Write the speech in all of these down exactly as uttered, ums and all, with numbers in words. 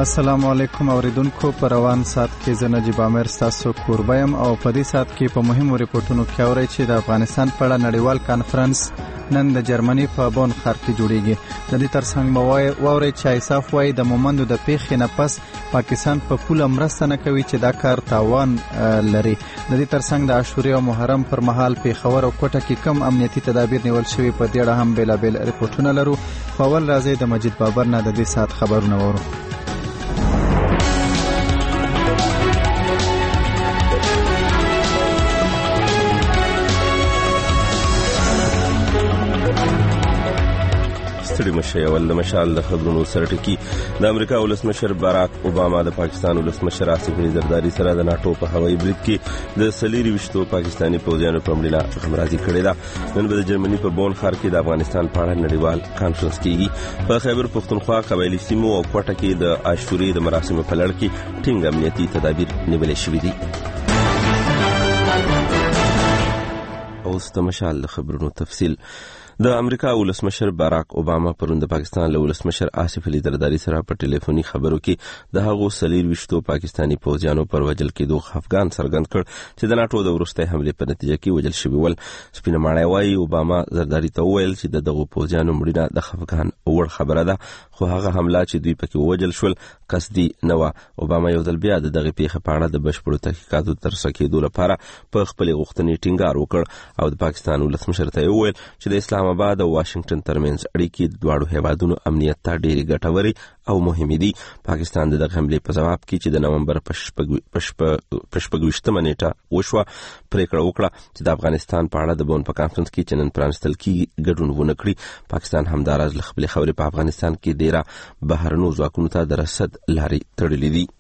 السلام علیکم اوریدونکو، پر روان سات کې زه نجیب عامر ستاسو کوربه یم او په دې سات کې په مهمو ریپورتونو کې اورئ چې د افغانستان په اړه نړیوال کانفرنس نن د جرمني په بون ښار کې جوړیږي. د دې ترڅنګ به واورئ چې ایساف وایي د مومندو د پیښې نه پس پاکستان په پوله مرسته نه کوي چې دا کار تاوان لري. د دې ترڅنګ د عاشورې او محرم پر مهال پیښور او کوټه کې کم امنیتي تدابیر نیول شوي، په دې اړه هم بیلابیل ریپورتونه لرو. په اول راځئ د مجید بابر نه د دې سات خبرونه واورو. ستړي مشه اول د مشال د خبرونو سره ټکی. د امریکا ولسمشر باراک اوباما د پاکستان ولسمشر آصف علي زرداری سره د ناتو په هوایي برید کې د سلیری وشتو پاکستانی پوځیانو په مړینه همراضي کړې ده. نن به د جرمني په بون ښار کې د افغانستان په اړه نړیوال کانفرنس کیږي. په خیبر پښتونخوا، قبایلي سیمو او کوټه کې د عاشورې د مراسمو په لړ کې ټینګ امنیتي تدابیر نیول شوي دي. اوس د مشال د خبرونو تفصیل. د امریکا ولسمشر باراک اوباما پرون د پاکستان له ولسمشر آصف علي زرداری سره په ټلیفوني خبرو کې د هغو سلیر وشتو پاکستانی پوځیانو پر وجل کېدو افغان څرګند کړ چې د ناتو د وروستۍ حملې په نتیجه کې وجل شوي ول. سپینه ماڼۍ وایي اوباما زرداری ته وویل چې د دغو پوځیانو مړینه د خفګان وړ خبره ده، خو هغه حمله چې دوی پکې ووجل شول قصدي نه وه. اوباما یو ځل بیا د دغې پیښې په اړه د بشپړو تحقیقاتو ترسره کېدو لپاره په خپلې غوښتنې ټینګار وکړ او د پاکستان ولسمشر ته وویل چې د اسلام آباد او واشنگټن ترمنځ اړیکې د دواړو هیوادونو امنیت ته ډېرې ګټورې او مهمې دي. پاکستان د دغه حملې په ځواب کې چې د نومبر په شپږویشتمه نیټه وشوه پریکړه وکړه چې د افغانستان په اړه د بون په کانفرنس کې چې نن پرانستل کېږي ګډون ونه کړي. پاکستان همداراز له خپلې خاورې په افغانستان کې ډېره بهرنیو ځواکونو ته د رسد لارې تړلې دي.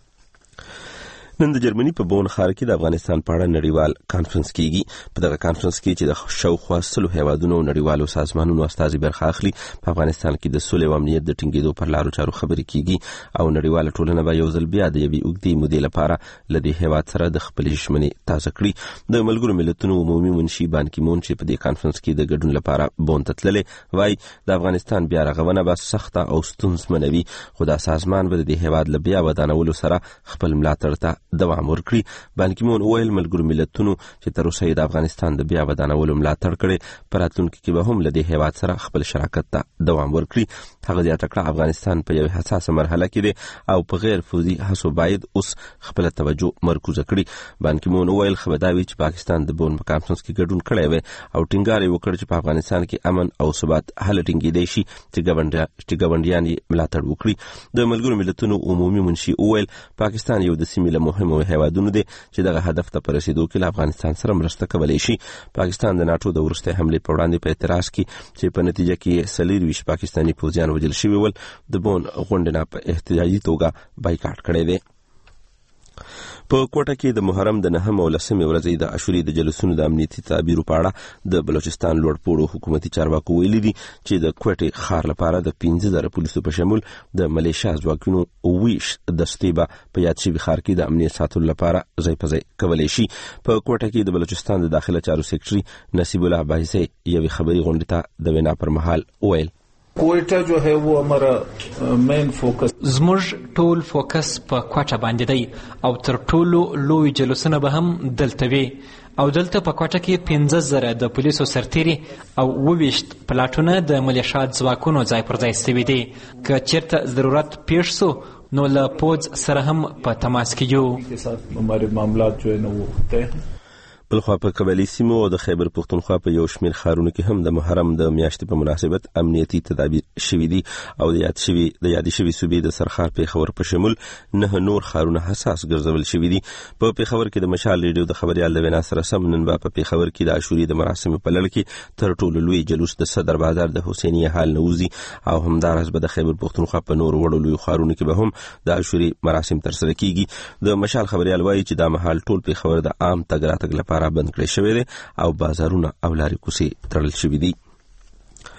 نن د جرمني په بون ښار کې د افغانستان په اړه نړیوال کانفرنس کیږي. په دغه کانفرنس کې چې د شاوخوا سلو هیوادونو او نړیوالو سازمانونو استازي برخه اخلي، په افغانستان کې د سولې او امنیت د ټینګېدو پر لارو چارو خبرې کیږي او نړیواله ټولنه به یو ځل بیا د یوې اوږدې مودې لپاره له دې هیواد سره د خپلې ژمنې تازه کړي. د ملګرو ملتونو عمومي منشي بان کی مون چې په دې کانفرنس کې د ګډون لپاره بون ته تللی وایي د افغانستان بیا رغونه به سخته او ستونزمنه وي، خو دا سازمان به د دې هیواد له بیا ودانولو سره خپل ملاتړ ته دوام ورکړي. بان کی مون ویل ملګرو ملتونو چې تر اوسه د افغانستان د بیا ودانولو ملاتړ کړي، په راتلونکي کې به هم له دې هیواد سره خپل شراکت ته دوام ورکړي. هغه زیاته کړه افغانستان په یوه حساسه مرحله کې دی او په غیر فوزي هڅو باید اوس خپل توجه مرکوزه کړي. بان کی مون ویل خو دا وی چې پاکستان د بون په کانفرنس کې ګډون کړی وي او ټینګار یې وکړ چې په افغانستان کې امن او ثبات هله ټینګېدی شي چې ګاونډیان یې ملاتړ وکړي. د ملګرو ملتونو عمومي منشي ویل پاکستان یو د سیمې له مهمو هیوادونو دی چې دغه هدف ته په رسیدو کې له افغانستان سره مرسته کولی شي. پاکستان د ناتو د وروستۍ حملې په وړاندې په اعتراض کې چې په نتیجه کې څلېرویشت پاکستاني پوځیان وژل شوي ول د بون غونډې نه په احتجاجي توګه بایکاټ کړی دی. په کوټه کې د محرم د نهم او لسمې ورځې د عاشورې د جلوسونو د امنیتي تدابیرو په اړه د بلوچستان لوړ پوړو حکومتي چارواکو ویلي دي چې د کوټې ښار لپاره د پنځه زره پولیسو په شمول د ملیشیا ځواکونو اوویش دستې به په یاد شوي ښار کې د امنیت ساتلو لپاره ځای په ځای کولی شي. په کوټه کې د بلوچستان د داخله چارو سیکرټري نصیب الله باحثي یوې خبري غونډې ته د وینا پر مهال ویل کوئټه جو ہے وہ ہمارا مین فوکس زموږ ټول فوکس په کوټه باندې دی او تر ټولو لوی جلوسونه به هم دلته وي او دلته په کوټه کې پنځه زره د پولیسو سرتیري او اوویشت پلاټونه د ملیشیات ځواکونو ځای پر ځای شوي دي. که چېرته ضرورت پیښ سو نو له پوځ سره هم په تماس کې یو. ہمارے معاملات جو ہے نا وہ طے ہیں. بلخوا په قبایلي سیمو او د خیبر پښتونخوا په یو شمېر ښارونو کې هم د محرم د میاشتې په مناسبت امنیتي تدابیر شوي دي او د یاد شوي د یادې شوي صوبې د سرخار پیښور په شمول نه نور ښارونه حساس ګرځول شوي دي. په پیښور کې د مشال ریډیو د خبریال د وینا سره سم نن به په پیښور کې د عاشورې د مراسمو په لړ کې تر ټولو لوی جلوس د صدر بازار د حسینیه حال نه وځي او همداراز به د خیبر پښتونخوا په نور وړو لوی ښارونو کې به هم د عاشورې مراسم ترسره کیږي. د مشال خبریال وایي چې دا مهال ټول پیښور د عام تګ راتګ لپاره بند کړی شوی دی او بازارونه او لارې کوڅې تړل شوي دي.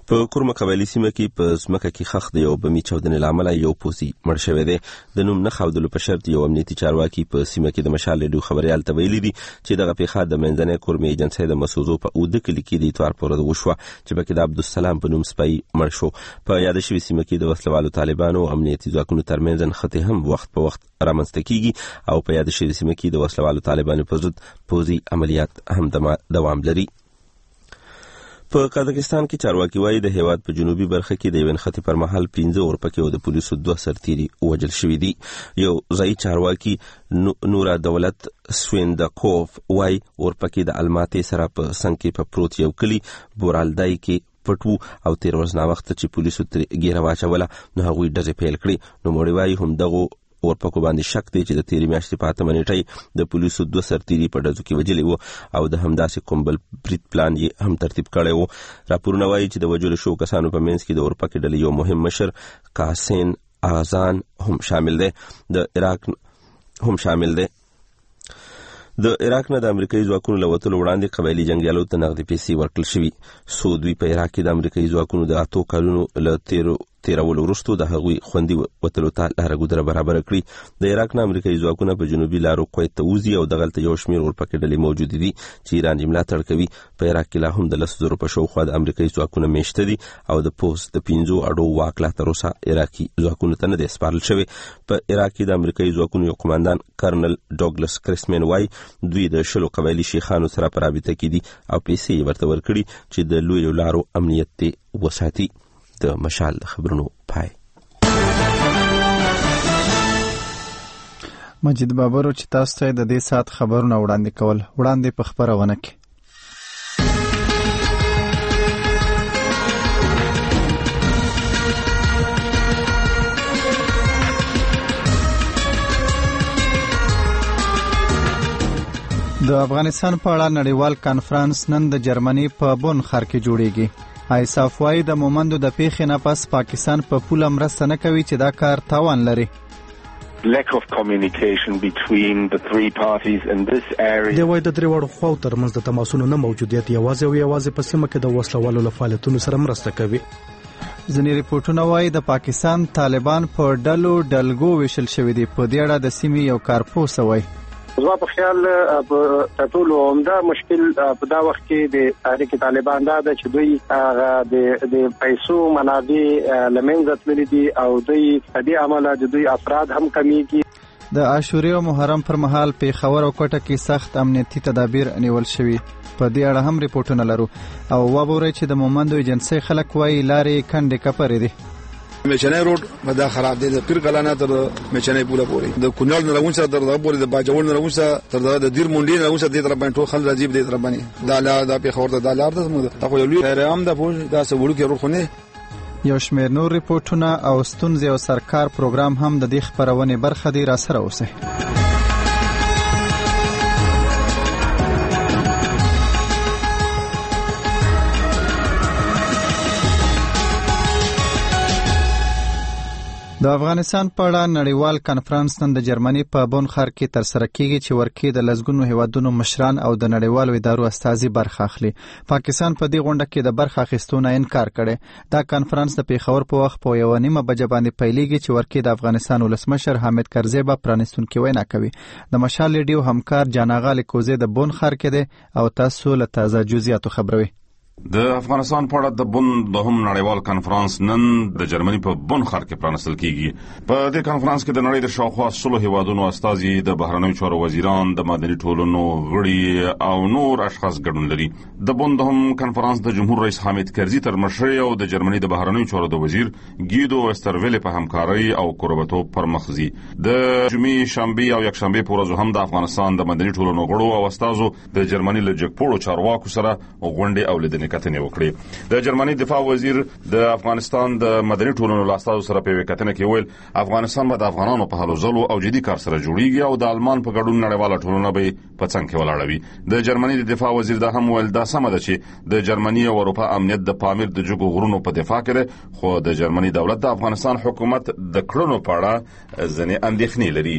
په کورما قبایلي سیمه کې په ځمکه کې خښ د یو بمي چاودنې له امله یو پوځي مړ شوی دی. د نوم نه ښودلو په شرط یو امنیتي چارواکي په سیمه کې د مشال ریډیو خبریال ته ویلي دي چې دغه پیښه د منځنۍ کورمې ایجنسۍ د مسوزو په اوده کلي کې د اتوار پر ورځ وشوه چې پکې د عبدالسلام په نوم سپی مړ شو. په یاده شوې سیمه کې د وسلوالو طالبانو او امنیتي ځواکونو ترمنځ نښتې هم وخت په وخت رامنځته کیږي او په یاده شوې سیمه کې د وسلوالو طالبانو پر ضد پوځي عملیات هم دوام لري. په قزاقستان کې چارواکي وایي د هیواد په جنوبي برخه کې د یو نښتې پر مهال پنځه اورپکي او د پولیسو دوه سرتیري وژل شوي دي. یو ځایي چارواکي نورا دولت سویندکوف وایي اورپکي د الماتې سره په څنګ کې په پروت یو کلي بورالدای کې پټ وو او تیر ورځ ناوخته چې پولیسو ترې ګیره واچوله نو هغوی ډزې پیل کړې. نوموړي وایي همدغو اورپکو باندې شک دی چې د تیرې میاشتې په اتمه نیټه د پولیسو دوه سرتیري په ډزو کې وژلي وو او د همداسې کوم بل برید پلان یې هم ترتیب کړی وو. راپورونه وایي چې د وژلو شوو کسانو په منځ کې د اورپکې ډلې یو مهم مشر قاسین اغزان هم شامل دی. د عراق هم شامل دی. د عراق نه د امریکایي ځواکونو له وتلو وړاندې قبایلي جنګیالو ته نغدي پیسې ورکړل شوي. څو دوی په عراق کې د امریکایي ځواکونو د اتو کلونو له تیرو تیرولو وروسته د هغوی خوندي وتلو ته لاره ګودره برابره کړي. د عراق نه امریکایي ځواکونه په جنوبي لارو کویت ته وځي او دغلته یو شمېر اورپکې ډلې موجودې دي چې ایران یې ملاتړ کوي. په عراق کې لا هم د لسو زرو په شاوخوا د امریکایي ځواکونه میشته دي او د پوځ د پنځو اډو واک لا تر اوسه عراقي ځواکونو ته نه دی سپارل شوی. په عراق کې د امریکایي ځواکونو یو قماندان کرنل ډاګلس کریسمن وایي دوی د شلو قبایلي شیخانو سره په رابطه کې دي او پیسې یې ورته ورکړي چې د لویو لارو امنیت یې وساتي. د مشال خبرونو پای. مجید بابرو چې تاسو ته د دې سات خبرونه وړاندې کول وړاندې په خبرونه کې. د افغانستان په اړه نړیوال کانفرنس نن د جرمني په بون ښار کې جوړیږي. آیساف وایي د مومندو د پیښې نه پس پاکستان په پوله مرسته نه کوي چې دا کار تاوان لري. lack of communication between the three parties in this area. د وای د دریوړو خو ترمنځ د تماسونو نه موجودیت یوازې او یوازې په سیمه کې د وسلوالو له فعالیتونو سره مرسته کوي. ځینې ریپورتونه وایي د پاکستان طالبان په ډلو ډلګو ویشل شوي دي. په دې اړه د سیمې یو کارپوه وایي زما په خیال په ټولو عمده مشکل په دا وخت کې د تحریک طالبان دا د چې دوی د د پیسو منابع لمنځه تللي دي او دوی په دې عمله د دوی افراد هم کمیږي. د عاشورې او محرم پر مهال پیښور او کوټه کې سخت امنیتي تدابیر نیول شوي. په دې اړه هم ریپورتونه لرو او وابورئ چې د مومندو ایجنسۍ خلک وایي لارې کندې کپرې دي. میچنای روډ مدا خراب دي. د پیر کلانه تر میچنای پوله پورې د کونړ نه راونسه تر دغه پورې د باجوړ نه راونسه تر دغه د دیر مونډي نه راونسه د تر باندې ټول خل راځي د تر باندې دا لا د پیښور د لار د موږ ته یو لوی خیر عام د پوه دا سوړو کې روخونه. یو شمېر نور ریپورتونه او ستونزې او سرکار پروګرام هم د دې خبرونې برخه دي. را سره اوسئ. د افغانستان په اړه نړیوال کانفرنس نن د جرمني په بون ښار کې ترسره کیږي چې ورکې د لسګونو هیوادونو مشران او د نړیوالو ادارو استازي برخه اخلي. پاکستان په دې غونډه کې د برخه اخیستو نه انکار کړي. دا کانفرنس د پیښور په وخت په یو نیمه بجه باندې پیلېږي چې ورکې د افغانستان ولسمشر حامد کرزي به پرانیستونکې وینا کوي. د مشال ریډیو همکار جاناغا لیکوزي د بون ښار کې دی او تاسو له تازه جزئیاتو خبروي. د افغانستان په اړه د بون د هم نړیوال کانفرنس نن د جرمني په بون ښار کې پرانیستل کیږي. په دې کانفرنس کې د نړۍ د شاوخوا سلو هیوادونو استازي، د بهرنیو چارو وزیران، د مدني ټولنو غړي او نور اشخاص ګډون لري. د بون د هم کانفرنس د جمهور رئیس حامد کرزي تر مشرۍ او د جرمني د بهرنیو چارو د وزیر ګیدو استرویل په همکارۍ او قربتوب پر مخزي. د جمعې، شنبه او یکشنبه په ورځو هم د افغانستان د مدني ټولنو غړو او استازو د جرمني له جګپوړو چارواکو سره غونډې او لیدنې کتنې وکړې. د جرمني دفاع وزیر د افغانستان د مدني ټولنو لاستازو سره په وکتنه کې ویل افغانستان به د افغانانو په هلو ځلو او جدي کار سره جوړیږي او د آلمان په ګډون نړیواله ټولنه به په څنګ کې ولاړوي. د جرمني د دفاع وزیر دا هم ویل دا سمه ده چې د جرمني او اروپا امنیت د پامیر د جګو غرونو په دفاع کې، خو د جرمني دولت د افغانستان حکومت د کړنو په اړه ځینې اندېښنې لري.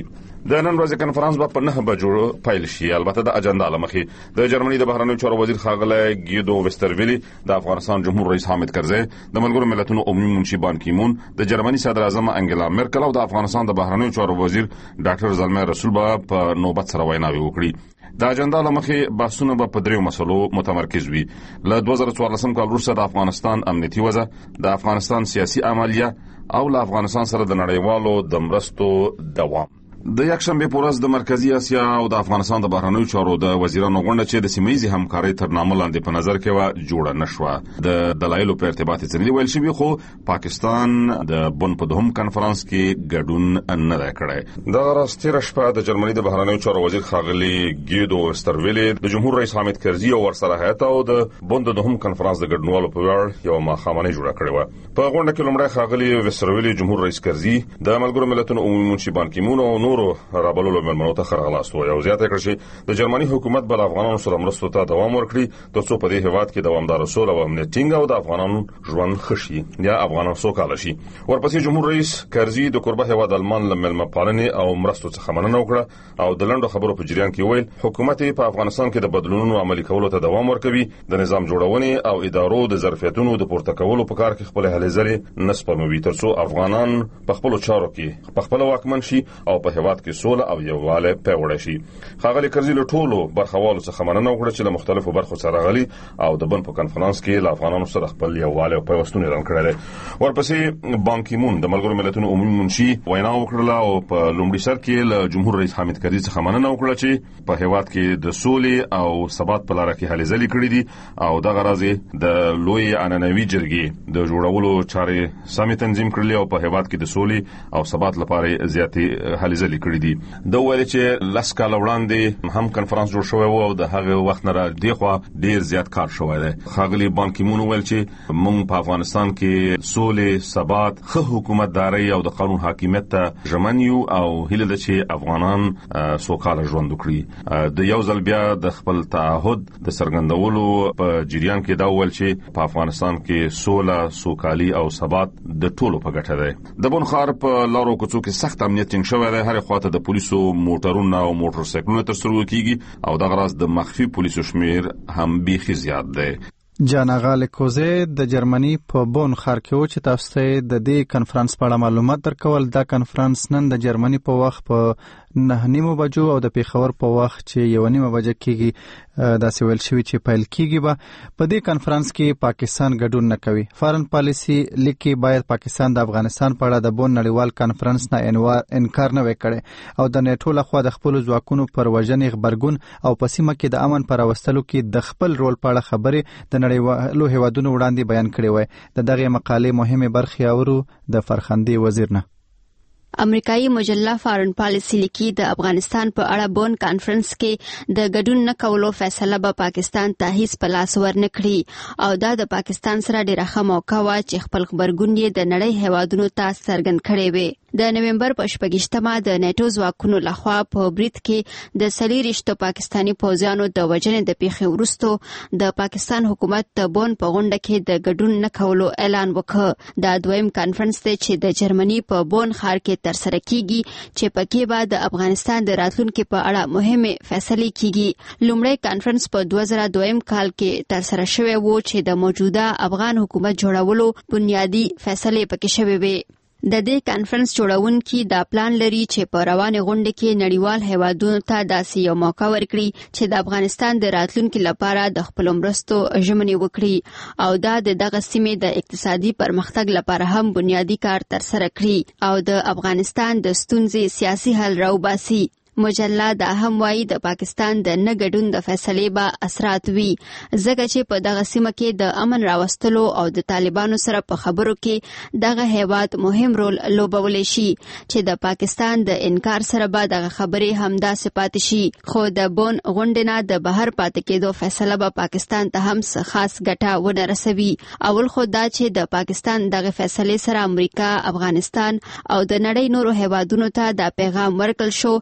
د نن ورځې کنفرانس په نه بجو پیل شي. البته د اجنډا لمخې د جرمني د بهرنیو چارو وزیر ښاغلی ګیدو وسترویلی د افغانستان جمهور رئیس حامد کرزی د ملګرو ملتونو عمومي منشي بان کیمون د جرمني صدر اعظم انګلا مرکل او د افغانستان د بهرنیو چارو وزیر ډاکټر زلمي رسول به په نوبت سره ویناوي وکړي. د اجنډا لمخې بحثونه به په دریو مسلو متمرکز وي. له دوه زره څوارلسم کال وروسته د افغانستان امنیتي وضع، د افغانستان سیاسي عملیه او له افغانستان سره د نړیوالو د مرستو دوام. د یکشنبه په ورځ د مرکزی اسیا او د افغانستان د بهرنیو چارو د وزیرانو غونډه چې د سیمه‌یزې همکارۍ تر نامه لاندې په نظر کې و جوړه نشوه. د دلایلو په ارتباط سره ویل شوی خو پاکستان د بن په دوهم کنفرانس کې ګډون نه دی کړی. د راستي شپه د جرمني د بهرنیو چارو وزیر ښاغلی ګیدو وسترویلی د جمهور رئیس حامد کرزي او ورسره هیئت او د بن د دوهم کنفرانس د ګډونوالو په وړ یو ماخامنۍ جوړه کړې و. په غونډه کې لومړی ښاغلی وسترویلی جمهور رئیس کرزي د ملګرو ملتونو عمومي منشي بان کیمون او نورو رابلو ملمنو ته خرغلاست و. یو زیاته کړ چې د جرمني حکومت بل افغانانو سره مرستو ته دوام ورکړي ترڅو په دې هیواد کې دوامدار سوله او امنیت ټینګ او د افغانانو ژوند ښه شي یا افغانان سوکاله شي. ورپسې جمهور رئیس کرزي د کوربه هیواد المان له ملمه پالنې او مرستو څخه مننه وکړه او د لنډو خبرو په جریان کې ویل حکومت په افغانستان کې د بدلونونو عملي کولو ته دوام ورکوي، د نظام جوړونې او ادارو د ظرفیتونو د پورته کولو په کار کې خپل هلې ځلې نسپموي ترڅو افغانان په خپل چارو کې په خپل واکمن شي او په هیواد کې سوله او یووالی پیوړی شي. ښاغلی کرزي له ټولو برخوالو څخه مننه وکړه چې له مختلفو برخو سره غلي او د بن په کنفرانس کې له افغانانو سره خپل یووالی او پیوستون اعلان کړی دی. ورپسې بان کیمون د ملګرو ملتونو عمومي منشي وینا وکړه او په لومړي سر کې له جمهور رئیس حامد کرزي څخه مننه وکړه چې په هیواد کې د سولې او ثبات په لار کې هلې ځلې کړې دي او دغه راځي د لوی عنعنوي جرګې د جوړولو چارې سمې تنظیم کړلې او په هیواد کې د سولې او ثبات لپاره زیاتې هلې ځلې کړې دي. د ویل چې لاس کال وړاندې هم کنفرانس جوړ شوی و او د هغه وخت نه را دیخوا ډیر زیات کار شوی دی. ښاغلی بان کیمون ویل چې موږ په افغانستان کې سولې، ثبات، ښه حکومتداري او د قانون حاکمیت ته ژمن یو او هیله ده چې افغانان سوکاله ژوند وکړي. د یو ځل بیا د خپل تعهد د څرګندولو په جریان کې دا ویل چې په افغانستان کې سوله، سوکالي او ثبات د ټولو په ګټه دی. د بن ښار په لارو کوڅو کې سخت امنیت ټینګ شوی دی. هر خواته د پولیسو موټرونه او موټر سایکلونه تر سترګو کیږي او دغه راز د مخفي پولیسو شمیر هم بیخي زیات دی. جان اغال کوزه د جرمني په بون ښار کې و چې تاسو ته د دې کنفرانس په اړه معلومات درکول. دا کنفرانس نن د جرمني په وخت په نه نیمو بجو او د پیښور په وخت چې یو نیمه بجه کېږي دا سویل شوی چې پیل کېږي. به په دې کنفرانس کې پاکستان ګډون نه کوي. فارن پالیسی لیکي باید پاکستان د افغانستان په اړه د بون نړیوال کنفرانس نه انکار نه وکړي او د نیټو لخوا د خپل ځواکونو پر وژنې خبرګون او په سیمه کې د امن پر راوستلو کې د خپل رول په اړه خبرې د نړیوالو هیوادونو وړاندې بیان کړي وای. د دغه مقالې مهمه برخه اورو د فرخندي وزیر نه. امریکایي مجله فارن پالیسی لیکي د افغانستان په اړه بون کانفرنس کې د ګډون نه کولو فیصله به پاکستان ته هیڅ په لاس ورنکړي او دا د پاکستان سره ډیره ښه موقع وه چې خپل خبرګون یې د نړۍ هیوادونو ته څرګند کړی وي. د نومبر په شپږیشتمه د نیټو ځواکونو لخوا په برید کې د څلېرویشتو پاکستاني پوځیانو د وژنې د پیښې وروسته د پاکستان حکومت د بون په غونډه کې د ګډون نه کولو اعلان وکړ. دا دویم کانفرنس دی چې د جرمني په بون ښار کې ترسره کیږي چې پکې به د افغانستان د راتلونکي په اړه مهمه فیصله کیږي. لومړی کانفرنس په دوه زره دویم کال کې ترسره شوی و چې د موجوده افغان حکومت جوړولو بنیادی فیصله پکې شوی وي. د دې کانفرنس جوړونکي دا پلان لري چې په روانه غونډه کې نړیوال هیوادونو ته داسې یو موقع ورکړي چې د افغانستان د راتلونکي لپاره د خپل مرستو ژمنې وکړي او دا د دغه سیمې د اقتصادي پرمختګ لپاره هم بنیادی کار ترسره کړي او د افغانستان د ستونزې سیاسي حل راوباسي. مجله دا هم وایي د پاکستان د نه ګډون د فیصلې به اثرات وي ځکه چې په دغه سیمه کې د امن راوستلو او د طالبانو سره په خبرو کې دغه هیواد مهم رول لوبولی شي چې د پاکستان د انکار سره به دغه خبرې همداسې پاتې شي. خو د بون غونډې نه د بهر پاتې کېدو فیصله به پاکستان ته هم څه خاص ګټه ونه رسوي. اول خو دا چې د پاکستان دغه فیصلې سره امریکا، افغانستان او د نړۍ نورو هیوادونو ته دا پیغام ورکړل شو چې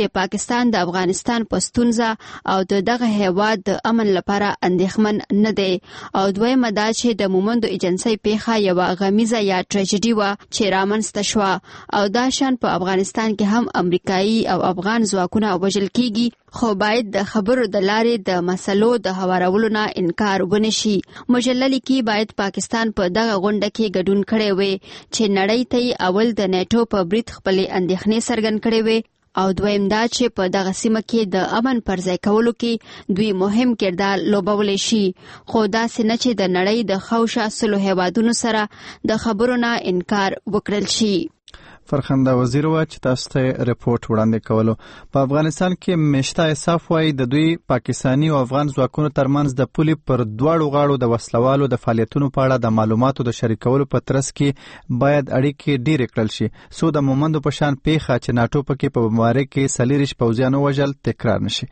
چې پاکستان د افغانستان په ستونزه او د دغه هیواد د امن لپاره اندېښمن نه دی او دویمه دا چې د مومندو ایجنسۍ پیښه یوه غمیزه یا ټریجډي وه چې رامنځته شوه او دا شان په افغانستان کې هم امریکایي او افغان ځواکونه وژل کیږي خو باید د خبرو د لارې د مسلو د هوارولو نه انکار ونشي. مجله لیکي باید پاکستان په دغه غونډه کې ګډون کړی وي چې نړۍ ته اول د نیټو په برید خپلې اندېښنې څرګند کړې وي او دویم دا چې په دغه سیمه کې د امن پر ځای کولو کې دوی مهم کردار لوبولی شي خو داسې نه چې د نړۍ د خوشه سلو هیوادونو سره د خبرو نه انکار وکړل شي. فرخنده وزیر و چې تاسو ته رپورټ وړاندې کولو. په افغانستان کې مشته انصاف وايي د دوی پاکستانی او افغان ځواکونو ترمنځ د پولې پر دواړو غاړو د وسلوالو د فعالیتونو په اړه د معلوماتو د شریکولو په ترڅ کې باید اړیکې ډېرې کړل شي څو د مومندو په شان پیښه چې ناټو پکې په بمبارۍ کې څلېرویشت پوځیان ووژل تکرار نشي.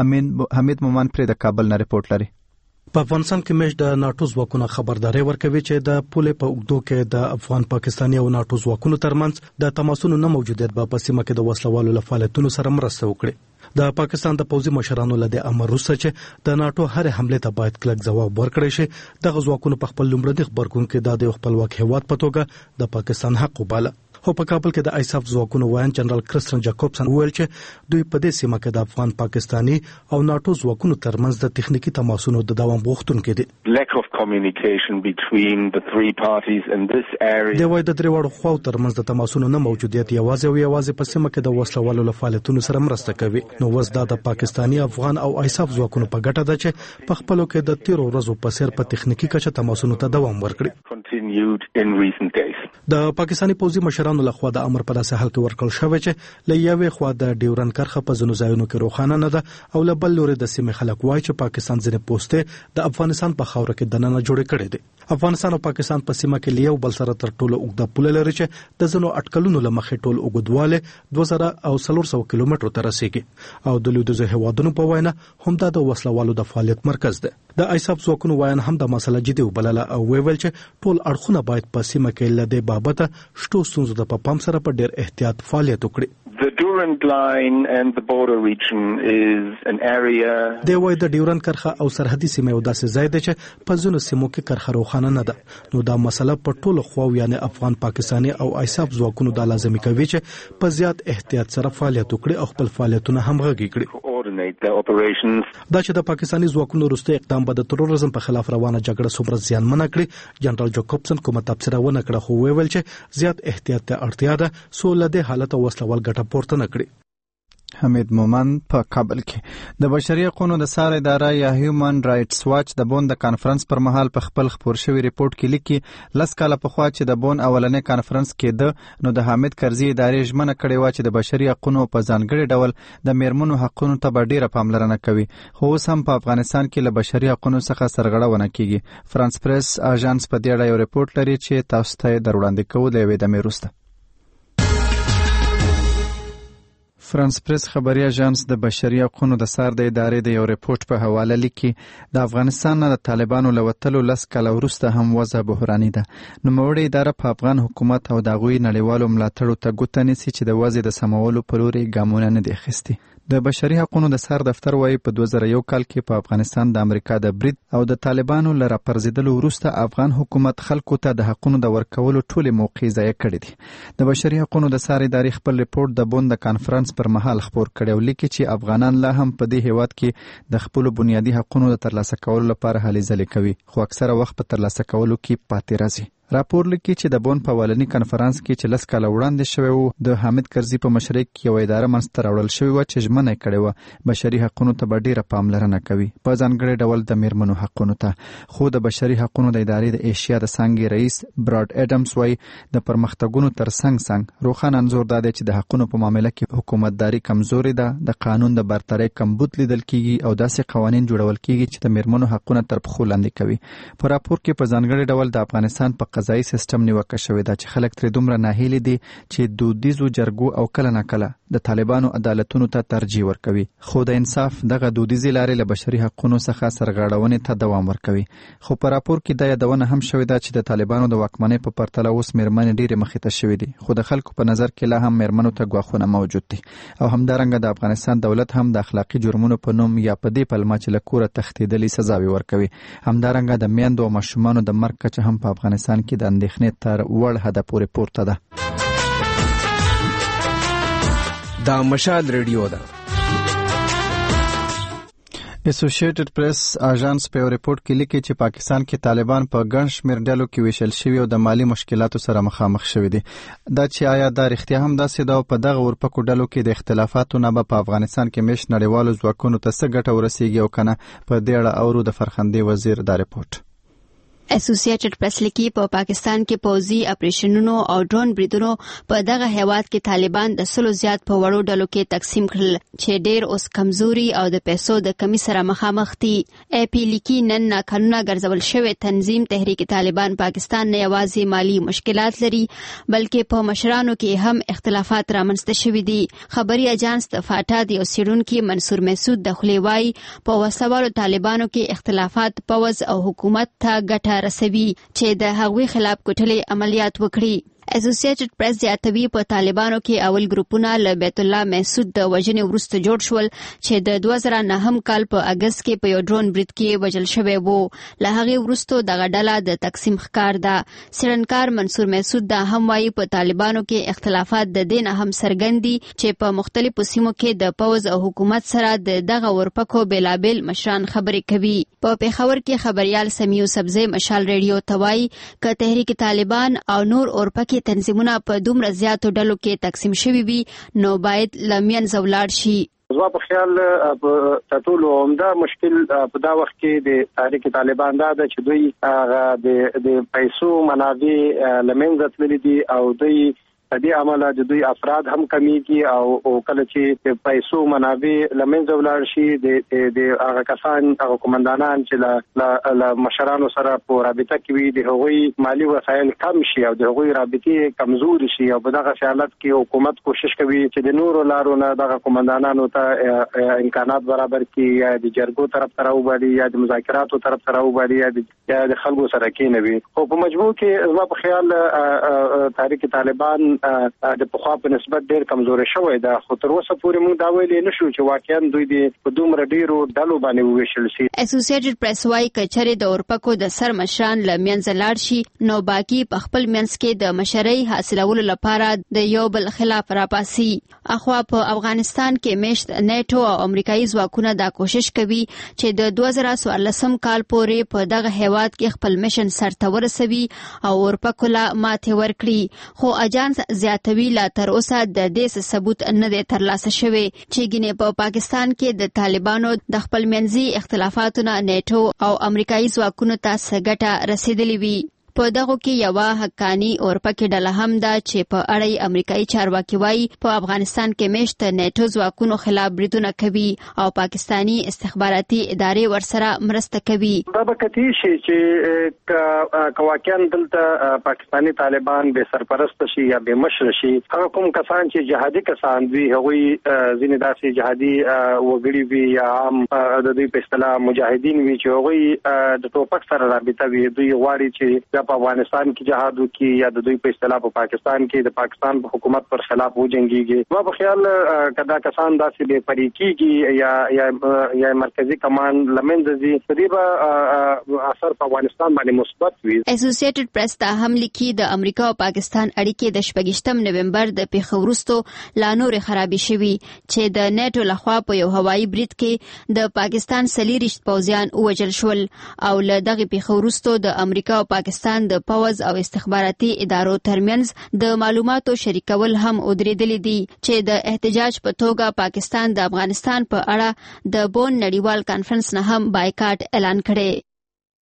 حمید مومن پرې د کابل نه رپورټ لري. په افغانستان کې مېش د ناټو ځواکونو خبرداري ورکوي چې د پولې په اوږدو کې د افغان پاکستاني او ناټو ځواکونو ترمنځ د تماسونو نه موجودیت به په سیمه کې د وسلوالو له فعالیتونو سره مرسته وکړي. د پاکستان د پوځي مشرانو له دې امر وروسته چې د ناټو هر حمله ته باید کلک ځواب ورکړي شي دغه ځواکونو په خپل لومړني خبرګون کې د خپلواک هیواد په توګه د پاکستان حق وباله. خو په کابل کې د ایساف ځواکونو وایي جنرال کرستن جاکوبسن وویل چې دوی په دې سیمه کې د افغان پاکستاني او ناټو ځواکونو ترمنځ د تخنیکی تماسونو د دوام غوښتونکي دي. Lack of communication between the three parties in this area. د وای د دریوړو خواو ترمنځ د تماسونو نه موجودیت یوازې او یوازې په سیمه کې د وسلوالو له فعالیتونو سره مرسته کوي. نو وس دا د پاکستاني افغان او ایساف ځواکونو په ګټه ده چې په خپلو کې د تیرو ورځو په سر په تخنیکی کچه تماسونو ته دوام ورکړي. Continued in recent days. د پاکستاني پوځي مشرانو لخوا د امر په داسې حال کې ورکړل شوی چې له یوې خوا د ډیورن کرښه په ځینو ځایونو کې روښانه نه ده او له بل لوري د سیمې خلک وایي چې پاکستان ځینې پوسټې د افغانستان په خاوره کې دننه جوړې کړې دي. افغانستان او پاکستان په سیمه کې لیو بل سره تر ټولو اوږده پوله لري چې د ځینو اټکلونو له مخې ټول اوږدواله دوه زره او څلور سوه کیلومترو ته رسیږي او د لویدیځو هیوادونو په وینا همدا د وسلوالو د فعالیت مرکز ده. د ایساف ځواکونو وایي هم د مسله جدي وبلله او ویل چې ټول اړخونه باید په سیمه کې له دې بابته شتو ستونزو د پام سره په ډېر احتیاط فعالیت وکړي. The Durand Line and the border region is an area. د وای د ډیورن کرښه او سرحدي سیمه یو داسې ځای دی چې په ځینو سیمو کې کرښه روښانه نه ده. نو دا مسله په ټولو خواو یعنی افغان پاکستاني او ایساف ځواکونو د لازمي کوي چې په زیات احتیاط سره فعالیت وکړي او خپل فعالیتونه همغږي کړي. دا چې د پاکستاني ځواکونو وروستی اقدام به د تروریزم په خلاف روانه جګړه څومره زیانمنه کړي جنرال جاکوبسن کومه تبصره ونه کړه خو ویل چې زیات احتیاط ته اړتیا ده سو لده حالت وسلوال ګټه پورته نه کړي. حمید مومن په کابل کې د بشري حقوقو د سار اداره یا هیومن رائټس واچ د بون د کانفرنس پر مهال په خپل خبر شوی ریپورت کې لیکي لس کاله پخوا چې د بون اولنې کانفرنس کې د نو د حامد کرزي ادارې ژمنه کړې و چې د بشري حقوقو په ځانګړي ډول د میرمنو حقوقو ته به ډیره پاملرنه کوي خو اوس هم په افغانستان کې له بشري حقوقو څخه سرغړونه کیږي. فرانس پریس اژانس په دې اړه یو ریپورت لري چې تاسو ته دروړاندې کوو د یوې دمې وروسته. فرانس پریس خبري اژانس د بشري حقوقو د سار د ادارې د یو ریپورت په حواله لیکي د افغانستان نه د طالبانو لوتلو لس کاله وروسته هم وضع بحراني ده. نوموړې اداره په افغان حکومت او د هغوی نړیوالو ملاتړو ته ګوته نیسي چې د وضع د سمولو په لوري ګامونه نه دي اخیستي. د بشري حقوقو د سار دفتر وايي په دوه زره یو کال کې په افغانستان د امریکا د برید او د طالبانو له راپرځېدلو وروسته افغان حکومت خلکو ته د حقوقو د ورکولو ټولې موقعې ضایع کړې دي. د بشري حقوقو د سار ادارې خپل ریپورت د بون د کانفرنس پر مهال خبر کړی او لیکي چې افغانان لا هم په دې هیواد کې د خپل بنیادی حقوقو د ترلاسه کولو لپاره هلې ځلې کوي خو اکثره وخت په ترلاسه کولو کې پاتې راځي. راپور لیکي چې د بون په ولني کانفرنس کې چې لس کاله وړاندې شوی وو د حامد کرزي په مشرۍ کې یو اداره منځته راوړل شوې وه چې ژمنه یې کړې وه بشري حقوقو ته به ډیره پاملرنه کوي په ځانګړي ډول د میرمنو حقوقو ته. خو د بشري حقوقو د ادارې د ایشیا د څانګې رئیس براډ اډمز وایي د پرمختګونو تر څنګ څنګ روښانه انځور دا دی چې د حقوقو په معامله کې حکومتداري کمزوري ده د قانون د برترۍ کمبود لیدل کیږي او داسې قوانین جوړول کیږي چې د میرمنو حقوقو تر پښو لاندې کوي. په راپور کې په ځانګړي ډول د افغانستان په قضایي سیستم نیوکه شوې ده چې خلک ترې دومره ناهیلي دي چې دودیزو جرګو او کله ناکله د طالبانو عدالتونو ته ترجیح ورکوي. خو د انصاف دغه دودیزې لارې له بشري حقوقو څخه سرغړونې ته دوام ورکوي. خو په راپور کې دا یادونه هم شوې ده چې د طالبانو د واکمنۍ په پرتله اوس میرمنې ډېرې مخې ته شوې دي، خو د خلکو په نظر کې لا هم میرمنو ته ګواښونه موجود دي. او همدارنګه د افغانستان دولت هم د اخلاقي جرمونو په نوم یا په دې پلمه چې له کوره تښتېدلي سزاوي ورکوي. همدارنګه د میندو او ماشومانو د مرګ کچه هم په افغانستان کې د اندېښنې تر وړ حده پورې پورته ده. دا مشال ریډیو ده. اسوسییټډ پریس اژانس په یو ریپورت کې لیکي چې پاکستان کې طالبان په ګڼ شمېر ډلو کې ویشل شوي او د مالی مشکلاتو سره مخامخ شوي دي. دا چې آیا دا رښتیا هم داسې ده او په دغه ورپکو ډلو کې د اختلافاتو نه به په افغانستان کې میشت نړیوالو ځواکونو ته څه ګټه ورسیږي او کنه، په دې اړه اورو د فرخندې وزیر دا ریپورت. اسوسییټډ پریس لیکي په پاکستان کې پوځي اپریشنونو او ډرون بریدونو په دغه هیواد کې طالبان د سلو زیات په وړو ډلو کې تقسیم کړل چې ډېر اوس کمزوري او د پیسو د کمی سره مخامخ دي. ای پی لیکي نن ناقانونه ګرځول شوی تنظیم تحریک طالبان پاکستان نه یوازې مالی مشکلات لري بلکې په مشرانو کې هم اختلافات رامنځته شوي دي. خبري اژانس د فاټا د یو څېړونکي منصور مسعود د خولې وایي په وسوالو طالبانو کې اختلافات پوځ او حکومت ته ګټه رسوي چې د هغوی خلاف کوټلې عملیات وکړي. اسوسییټډ پریس زیاتوي په طالبانو کې اول ګروپونه له بیت الله محسود د وژنې وروسته جوړ شول چې د دوه زره نهم کال په اگست کې په یو ډرون برید کې وژل شوی وو. له هغې وروسته دغه ډله د تقسیم ښکار ده. څېړنکار منصور مسعود دا هم وایي په طالبانو کې اختلافات د دې نه هم څرګند دي چې په مختلفو سیمو کې د پوځ او حکومت سره د دغه ورپکو بېلابېل مشران خبرې کوي. په پېښور کې خبريال سمیع سبزی مشال ریډیو ته وایي که تحریک طالبان او نور اورپکي تنظیمونه په دومره زیاتو ډلو کې تقسیم شوي وي نو باید له منځه ولاړ شي. زما په خیال په ټولو عمده مشکل په دا وخت کې د تحریک طالبان دا ده چې دوی هغه د پیسو منابع له منځه تللي دي او دوی په دې عمله د دوی افراد هم کمیږي او کله چې پیسو منابع له منځه ولاړ شي د هغه کسان هغه قومندانان چې له مشرانو سره په رابطه کې وي د هغوی مالی وسایل کم شي او د هغوی رابطې کمزوري شي او په دغه حالت کې حکومت کوشش کوي چې د نورو لارو نه دغه قومندانانو ته امکانات برابر کړي یا د جرګو طرف ته راوبالي یا د مذاکراتو طرف ته راوبالي یا د خلکو سره کېنوي. خو په مجموع کې زما په خیال تحریک طالبان د پخوا په نسبت ډېر کمزوري شوی ده، خو تر اوسه پورې موږ دا ویلی نشو چې واقعا دوی د په دومره ډېرو ډلو باندې وویشل شي. اسوسییټډ پریس وایي که چېرې د اورپکو د سر مشران له منځه لاړ شي نو باقي په خپل منځ کې د مشرۍ حاصلولو لپاره د یو بل خلاف راپاسي. اخوا په افغانستان کې میشت نیټو او امریکایي ځواکونه دا کوشش کوي چې د دوه زره څوارلسم کال پورې په دغه هیواد کې خپل میشن سرته ورسوي او اورپکو لا ماتې ورکړي. خو اجانس زیاتوي لا تر اوسه د دې ثبوت نه دی ترلاسه شوی چې ګینه په پاکستان کې د طالبانو د خپل منځي اختلافاتو نه نیټو او امریکایي ځواکونو ته څه ګټه رسیدلې وي. په دغه کې یوه حقانی اورپکې ډله هم ده چې په اړه امریکایي چارواکي وایي په افغانستان کې میشت نیټو ځواکونو خلاف بریدونه کوي او پاکستانی استخباراتي ادارې ورسره مرسته کوي. دا به قطعي شي چې که واقعا دلته پاکستانی طالبان به سرپرست شي یا به مشر شي، هغه کوم کسان چې جهادي کسان وي هغوی ځینې داسې جهادي وګړي وي یا عام د دوی په اصطلاح مجاهدین وي چې هغوی د ټوپک سره رابطه وي، دوی غواړي چې په افغانستان کې جهاد وکړي یا د دوی په اصطلاح په پاکستان کې د پاکستان په حکومت پر خلاف وجنګيږي. ما په خیال کدا کسان داسې به پریکيږي یا یا یا مرکزی کمان لمنځه دي په دې به اثر په افغانستان باندې مثبت وي. اسوسییټډ پریس ته هم لیکي د امریکا او پاکستان اړیکې د شپږشتم نومبر د پیښور وروسته لا نور خرابې شوي چې د نیټو لخوا په یو هوایي برید کې د پاکستان څلېرویشت پوځیان ووژل شول او له دغې پیښې وروسته د امریکا او پاکستان د پوځ او استخباراتي ادارو ترمنځ د معلوماتو شریکول هم ودرېدلي دي چې د احتجاج په توګه پاکستان د افغانستان په اړه د بون نړیوال کانفرنس نه هم بایکاټ اعلان کړی.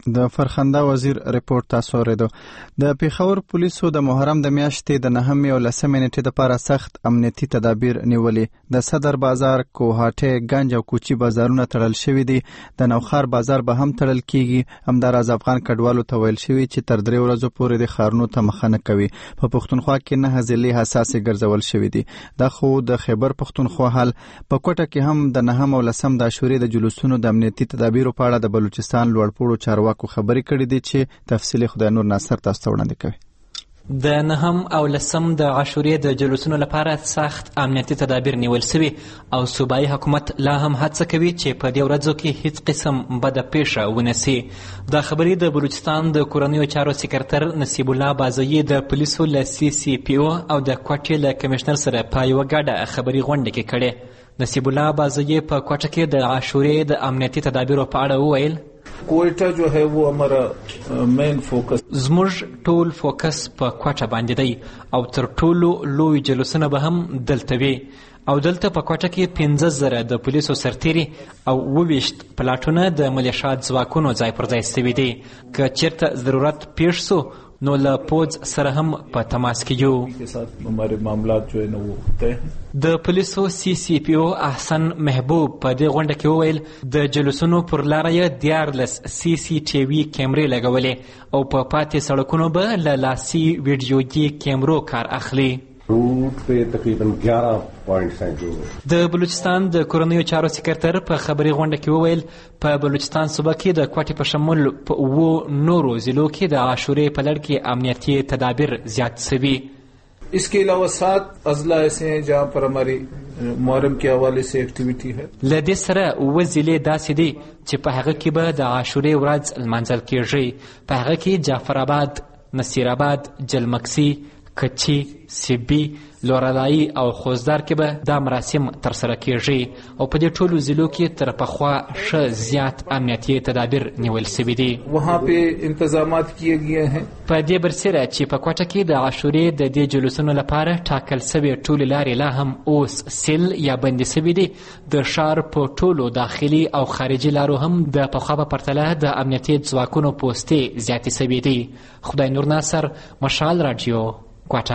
د فرخنده وزیر ریپورت تاسو اوریدو. د پیښور پولیسو د محرم د میاشتې د نهمې او لسمې نیټې لپاره سخت امنیتي تدابیر نیولې. د صدر بازار، کوهاټې، گنج او کوچي بازارونه تړل شوي دي. د نوخار بازار به هم تړل کیږي. همداراز افغان کډوالو ته ویل شوي چې تر درې ورځې پورې د ښارونو ته مخه نه کوي. په پښتونخوا کې نه ضلعې حساسې ګرځول شوي دي. دا خو د خیبر پښتونخوا حال. په کوټه کې هم د نهم او لسم د عاشورې د جلوسونو د امنیتي تدابیرو په اړه د بلوچستان لوړپوړو چارواکو کو خبرې کړې دي چې تفصیلی خدای نور ناصر تاسو ته وړاندې کوي. د نهم او لسم د عاشورې د جلوسونو لپاره سخت امنیتي تدابیر نیول شوي او صوبایي حکومت لا هم هڅه کوي چې په دې ورځو کې هیڅ قسم بده پیښه ونه سي. دا خبرې د بلوچستان د کورنیو چارو سکرټر نصیب الله بازوی د پولیسو له سی سی پی او او د کوټې له کمشنر سره په یوه ګډه خبري غونډه کې کړې. نصیب الله بازوی په کوټه کې د عاشورې د امنیتي تدابیرو په اړه وویل کوئټه جو ہے وہ ہمارا مین فوکس زموږ ټول فوکس په کوټه باندې دی او تر ټولو لوی جلوسونه به هم دلته وي. او دلته په کوټه کې پنځه زره د پولیسو سرتیري او اوویشت پلاټونه د ملیشات ځواکونو ځای پر ځای شوي دي. که چیرته ضرورت پیښ سو نو له پوځ سره هم په تماس کې یو. ہمارے معاملات جو ہے نا وہ ہوتے ہیں. د پولیسو سی سی پی او احسن محبوب په دې غونډه کې وویل د جلوسونو پر لاره یې دیارلس سی سی ټي وي کیمرې لګولې او په پاتې سړکونو به له لاسي ویډیوګي کیمرو کار اخلي. روٹ پہ تقریباً گیارہ پوائنٹس ہیں جو د بلوچستان د کورنیو چارو سکرټر په خبري غونډه کې وویل په بلوچستان صوبه کې د کوټې په شمول په اوو نورو ضلعو کې د عاشورې په لړ کې امنیتي تدابیر زیات شوي. اس کے علاوہ سات اضلاع ایسے ہیں جہاں پر ہماری محرم کے حوالے سے ایکٹیویٹی ہے. له دې سره اووه ضلعې داسې دي چې په هغه کې به د عاشورې ورځ لمانځل کېږي. په هغه کې جعفر آباد، نصیر آباد، جلمکسي، کچی، سیبی، لورالایی او خوزدار کې به دا مراسم ترسره کېږي او په دې ټولو ضلعو کې تر پخوا ښه زیات امنیتي تدابیر نیول شوي دي. وہاں پہ انتظامات کیے گئے ہیں. په دې برسېره چې په کوټه کې د عاشورې د دې جلوسونو لپاره ټاکل شوې ټولې لارې لا هم اوس سیل یا بندې شوي دي. د ښار په ټولو داخلي او خارجي لارو هم د پخوا په پرتله د امنیتي ځواکونو پوستې زیاتې شوي دي. خدای نور ناصر، مشال راډیو، کوټه.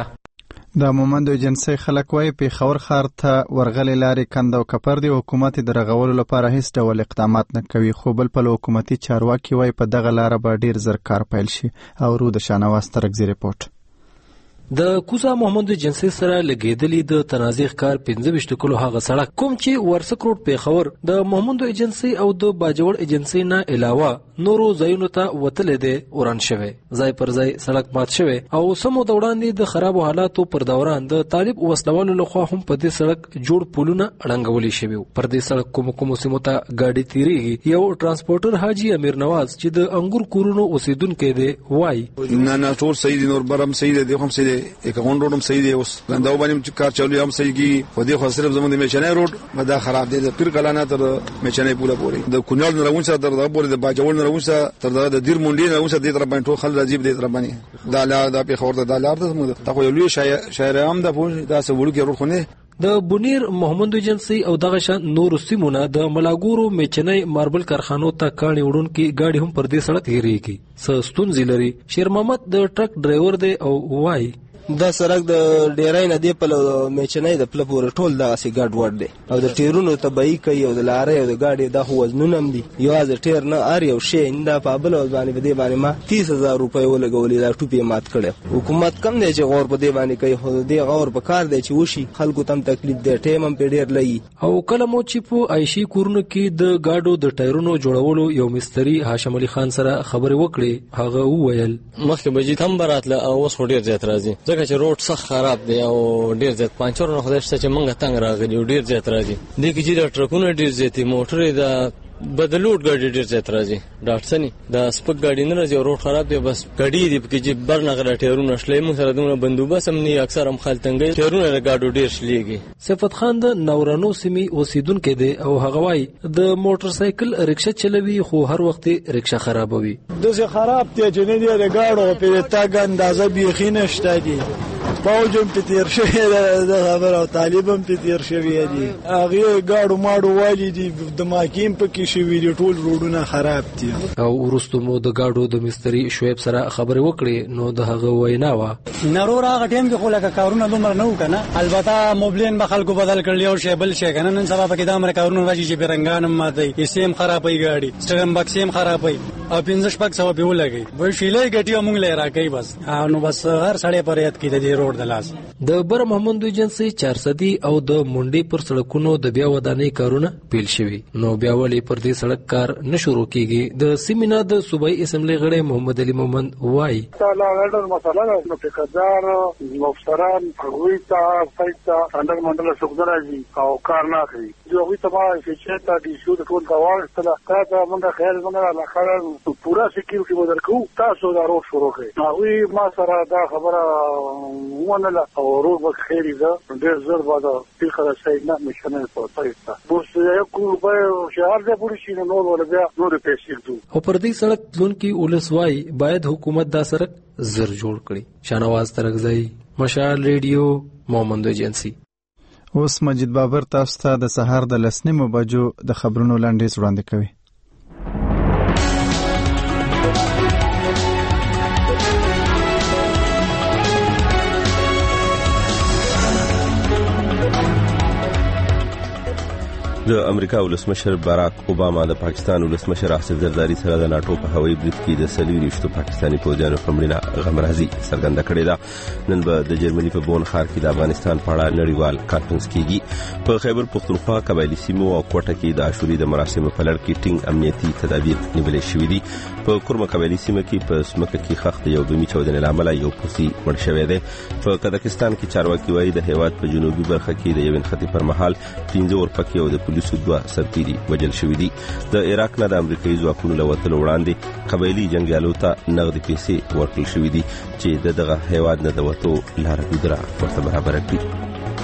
د مومندو ایجنسۍ خلک وایي پیښور ښار ته ورغلې لارې کند او کپر دي. حکومت د رغولو لپاره هیڅ ډول اقدامات نه کوي. خو بل پلو حکومتي چارواکي وایي په دغه لاره به ډیر زر کار پیل شي. او رو د شانواز ترکزي ریپورت. د کوزا محمد ایجنسی سره لګیدلی د تنازع کار پنځه ویشت کلو هغه سړک کوم چې ورسک روډ پیښور د محمد ایجنسی او د باجوړ ایجنسی نه علاوه نورو ځایونو ته وتلې ده اوران شوه. ځای پر ځای سړک مات شوه او سمو د وړاندې د خراب حالاتو پر دوران د طالب وسلوالو لخوا هم په دې سړک جوړ پولونه اړنګولې شوی. پر دې سړک کوم کوم سیمو ته گاډي تیریږي. یو ترانسپورټر حاجی امیر نواز چې د انګور کورونو اوسیدونکو دی وای نه نه ټول صحیح دي، نور برم صحیح دي، هم صحیح دي، یک غون روډ هم صحیح دی. اوس غنداو باندې کار چالو هم صحیح کی. خو دې خو صرف زموږ د میچنې روډ مدا خراب دی. د پیر کلانه تر میچنې پوله پورې د کونیال نه راوځه تر دغه پورې د باجوړ نه راوځه تر دغه د دیر مونډي نه راوځه دې تر باندې ټول خل راځي دې تر باندې دا لا د پیښور د دالار د زموږ ته خو یو لوی شاعر هم د پوه دا سوړو کې روډ خو نه د بونیر محمد ایجنسی او دغه شان نور سیمونه د ملاګورو میچنې ماربل کارخانو ته کاڼي وړونکي گاډي هم پر دې سړک تیریږي. سستون زیلری شیر محمد د ټرک ډرایور دی او وای دا سړک د ډیرای نه دی په میچنې د پله پورې ټول دغه سي ګاډ وړ دی او د ټیرونو تبعی کوي او د لارې او د گاډي د وزنونه هم دي. یو از ټیر نه ار یو شی نه په بل باندې په دې باندې ما تیس هزار روپۍ ولګولې دا ټوپې مات کړې. حکومت کم دی چې غور په دې باندې کوي. خو دې غور په کار دی چې وشي خلکو تم تکلیف دی ټیم هم په ډیر لګي. او کله مو چې په عایشي کورونو کې د گاډو د ټایرونو جوړولو یو مستری هاشم علي خان سره خبرې وکړې. هغه وویل مخکې بجې هم براتله او اوس ډیر زیات راځي ځکه چې روډ سخت خراب دی او ډیر زیات پانچورونه خدای شته چې منګه تنگ راغلی او ډیر زیات راځي. دې کې چې ټرکونه ډیر زیات موټرې د بدلوټ ګاډي ډیر زیات راځي. ډاټسنی د سپک ګاډي نه راځي او روډ خراب دی. بس ګاډي دی په کې چې برنغه ټیرونه شلې مو سره دونه بندوبس هم نه اکثر هم خالتنګي ټیرونه د ګاډو ډیر شلېږي. صفت خان د نورانو سیمې اوسیدونکو دی او هغه وای د موټر سایکل رکشا چلوي خو هر وخت رکشا خرابوي. دغه خراب دی چې نه دی د ګاډو په تاګ اندازه بيخي نشته دي. فوج هم په تیر شوی د خبر او طالب هم په تیر شوی دي هغه گاډو ماډو والی دي د ماکیم پکې شوی دي ټول روډونه خراب دي او ورستو مو د گاډو د مستری شعیب سره خبرې وکړې نو د هغه وینا وا نرور هغه ټیم کې خو لکه کارونه دومره نه وکنه البته موبلین به خلکو بدل کړل او شیبل شي کنه نن سبا پکې د امر کارونه راځي چې برنګانم ماته سیم خرابې گاډي سټرم بکسیم خرابې او پنځه شپږ سو په ولګي وای شیلې ګټي موږ لې راکې بس نو بس هر سړی پر یاد کې د روډ د لاس د بر محمد ایجنسی چار صدی او د منډي پر سړکونو د بیا ودانۍ کارونه پیل شوي نو بیا ولې پر دې سړک کار نه شروع کیږي د سیمینا د صوبایي اسمبلی غړي محمد علي مومن وای تعالی غړ مسله نو په قدر مفسران هغوی ته فایته اندر منډل شوګدراجي او کار نه کوي دوی ته ما چې تا دي شو د ټول کاوه ستله تا موږ خیر موږ لا خیر پورا سکیورټي ودرکو تاسو دا روډ شروع کړئ هغوی ما سره دا خبره ونه لا او روډ بخیر ده ډېر زر بعد په خره شي نه مشنه پاتایسته بوس یو کو په شهر د پولیسو نو نور ولا بیا نور پیسې دو او پر دې سړک لونکي ولسوای باید حکومت دا سړک زر جوړ کړي شانواز ترغزئی مشال ریډیو مومند ایجنسی اوس مجید بابر تاسو ته د سهار د لسنیمو بجو د خبرونو لاندې وړاندې کوي د امریکا ولسمشر باراک اوباما د پاکستان ولسمشر آصف زرداری سره د ناتو په هوایي برید کې د سلیریشتو پاکستاني پوځیانو په مړینه غمرازي څرګنده کړې ده نن به د جرمني په بون ښار کې د افغانستان په اړه نړیوال کانفرنس کیږي په خیبر پختونخوا قبایلي سیمو او کوټه کې د عاشوري د مراسمو په لړ کې ټینګ امنیتي تدابیر نیول شوي دي په کورمه قبایلي سیمه کې په سمکه کې خخت یو بمي چاودنې لامل یو پوسي مړ شوی دی په قزاقستان کې چارواکي وایي د هیواد په جنوبي برخه کې د یو انختی پر مهال پنځه ورپکې او د پولیسو دوه سرتیري وژل شوي دي د عراق نه د امریکایي ځواکونو له وتلو وړاندې قبایلي جنګیالو ته نغدي پیسې ورکړل شوي دي چې د دغه هیواد نه د وتو لاره ګودره ورته برابره کړي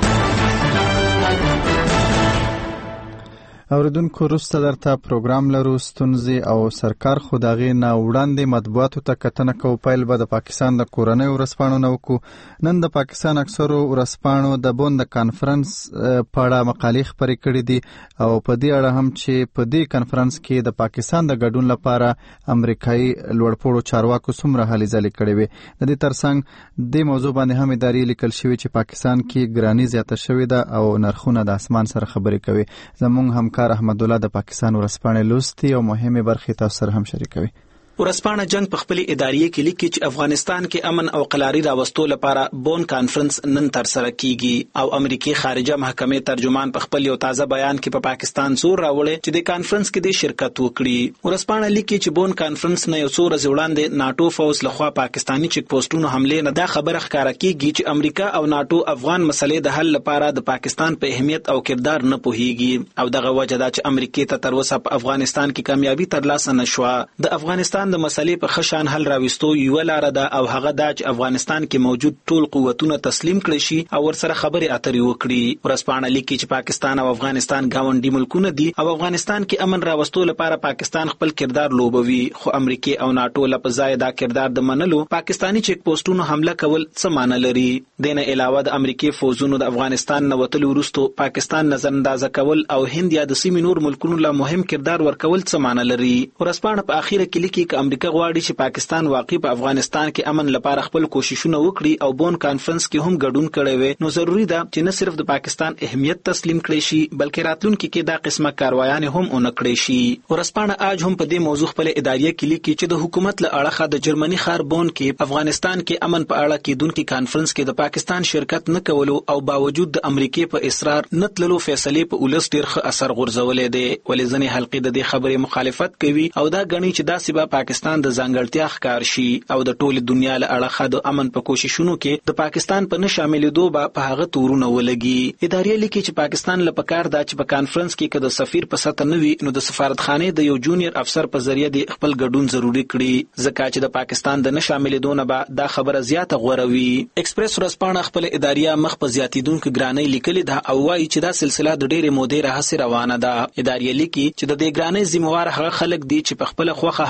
اوریدونکو وروسته درته پروګرام لرو ستونزې او سرکار خداغي نه وړاندې مطبوعاتو ته کتنه کوو پیل به د پاکستان د کورنۍ ورسپانو نه وکړو نن د پاکستان اکثرو ورسپانو د بوند کانفرنس په اړه مقالې خپرې کړې دي او په دې اړه هم چې په دې کانفرنس کې د پاکستان د ګډون لپاره امریکایي لوړپوړو چارواکو څومره هلې ځلې کړې وي د دې ترڅنګ د موضوع باندې هم ادارې لیکل شوی چې پاکستان کې ګرانی زیاته شوې ده او نرخونه د اسمان سره خبرې کوي زموږ همکار احمد الله د پاکستان ورسپانې لوستي او مهمه برخې تاسو سره هم شریکوي ورسپانه جنگ په خپل ادارې کې لیکي چې افغانستان کې امن او قلاري راوستو لپاره بون کانفرنس نن تر سره کیږي او امریکای خارجه محکمې ترجمان په خپل یو تازه بیان کې په پا پاکستان زور راوړی چې د کانفرنس کې د شرکت وکړي ورسپانه لیکي چې بون کانفرنس نه یو څو ورځې وړاندې ناتو فوز لخوا پاکستانی چیک پوسټونو حمله نه دا خبره ښکارا کیږي چې امریکا او ناتو افغان مسلې د حل لپاره د پاکستان په اهمیت او کردار نه پوهیږي او دغه وجه دا چې امریکای ته تر اوسه په افغانستان کې کامیابی ترلاسه نشوه د افغانستان د مسلې په خشان حل راوستو یو لار ده او هغه د افغانستان کې موجود ټول قوتونه تسلیم کړي شي او ورسره خبرې اترې وکړي ورسپانه لیکي چې پاکستان او افغانستان گاونډي ملکونه دي او افغانستان کې امن راوستو لپاره پاکستان خپل کردار لوبوي خو امریکای او ناتو لپاره ځای دا کردار د منلو پاکستانی چیک پوسټونو حمله کول څه معنی لري دنه علاوه د امریکای فوجونو د افغانستان نه وتلو وروسته پاکستان نظر انداز کول او هند یا د سیمې نور ملکونو له مهم کردار ورکول څه معنی لري ورسپانه په اخیره کې لیکي چې امریکا غواړي چې پاکستان واقعي په افغانستان کې امن لپاره خپل کوششونه وکړي او بون کانفرنس کې هم ګډون کړي وي نو ضروری ده چې نه صرف د پاکستان اهمیت تسلیم کړي شي بلکې راتلونکي کې دا قسمه کاروایان هم اونکړي شي ورسپانه اج هم په دې موضوع خپل ادارې کې لیکي چې د حکومت له اړخه د جرمني ښار بون کې افغانستان کې امن په اړه کې دونکو کانفرنس کې د پاکستان شرکت نه کولو او باوجود د امریکای په اصرار نتللو فیصله په ولس ډیر ښه اثر غورځولې دي ولې ځنې حلقې د دې خبرې مخالفت کوي او دا غني چې دا سبا پاکستان د ځانګړتیا ښکار شي او د ټوله دنیا له اړخه د امن په کوششونو کې د پاکستان په نشاملېدو په هغه تورونه ولګي ادارې لیکي چې پاکستان له پکار دا چې په کانفرنس کې کده سفیر په سطح نه وي نو د سفارتخانه د یو جونیئر افسر په ذریعہ د خپل ګډون ضروری کړي ځکه چې د پاکستان د نشاملېدو نه به دا خبره زیاته غوروي ایکسپریس ورسپانه خپل ادارې مخ په زیاتیدونکو ګرانۍ لیکلې ده او وايي چې دا سلسله د ډېرې مودې راهسې روانه ده ادارې لیکي چې د دې ګرانۍ ذمہوار هغه خلک دي چې په خپل خوخه هر څه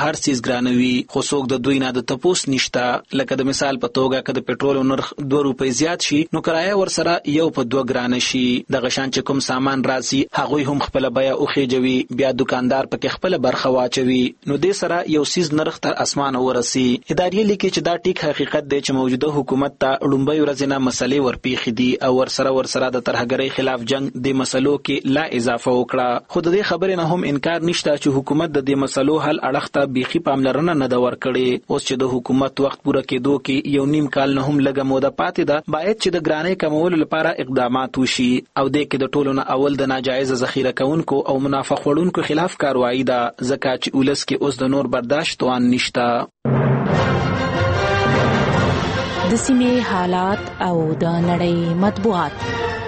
څیز ګرانوي خو څوک د دوی نه د تپوس نشته. لکه د مثال په توګه که د پټرول نرخ دوه روپۍ زیات شي نو کرایه ورسره یو په دوه ګرانه شي. دغه شان چې کوم سامان راځي هغوی هم خپل بیه اوخیجوي، بیا دکاندار پکې خپل برخه واچوي، نو دې سره یو څیز نرخ تر اسمانه ورسي. ادارې لیکي چې دا ټیک حقیقت دی چې موجوده حکومت ته لومبۍ ورځې نه مسلې ورپېښې دي او ورسره ورسره د ترهګرۍ خلاف جنگ د مسلو کې لا اضافه وکړه. خو د دې خبرې نه هم انکار نشته چې حکومت د دې مسلو حل اړخ ته بیخي پاملرنه نه ده ورکړې. اوس چې د حکومت وخت پوره کېدو کې یو نیم کال نه هم لږه موده پاتې ده، باید چې د ګرانۍ کمولو لپاره اقدامات وشي او دې کې د ټولو نه اول د ناجایز ذخیره کوونکو او منافع خوړونکو خلاف کاروایی ده، ځکه چې ولس کې اوس د نور برداشت توان نشته. د سیمې حالات او د نړۍ مطبوعات.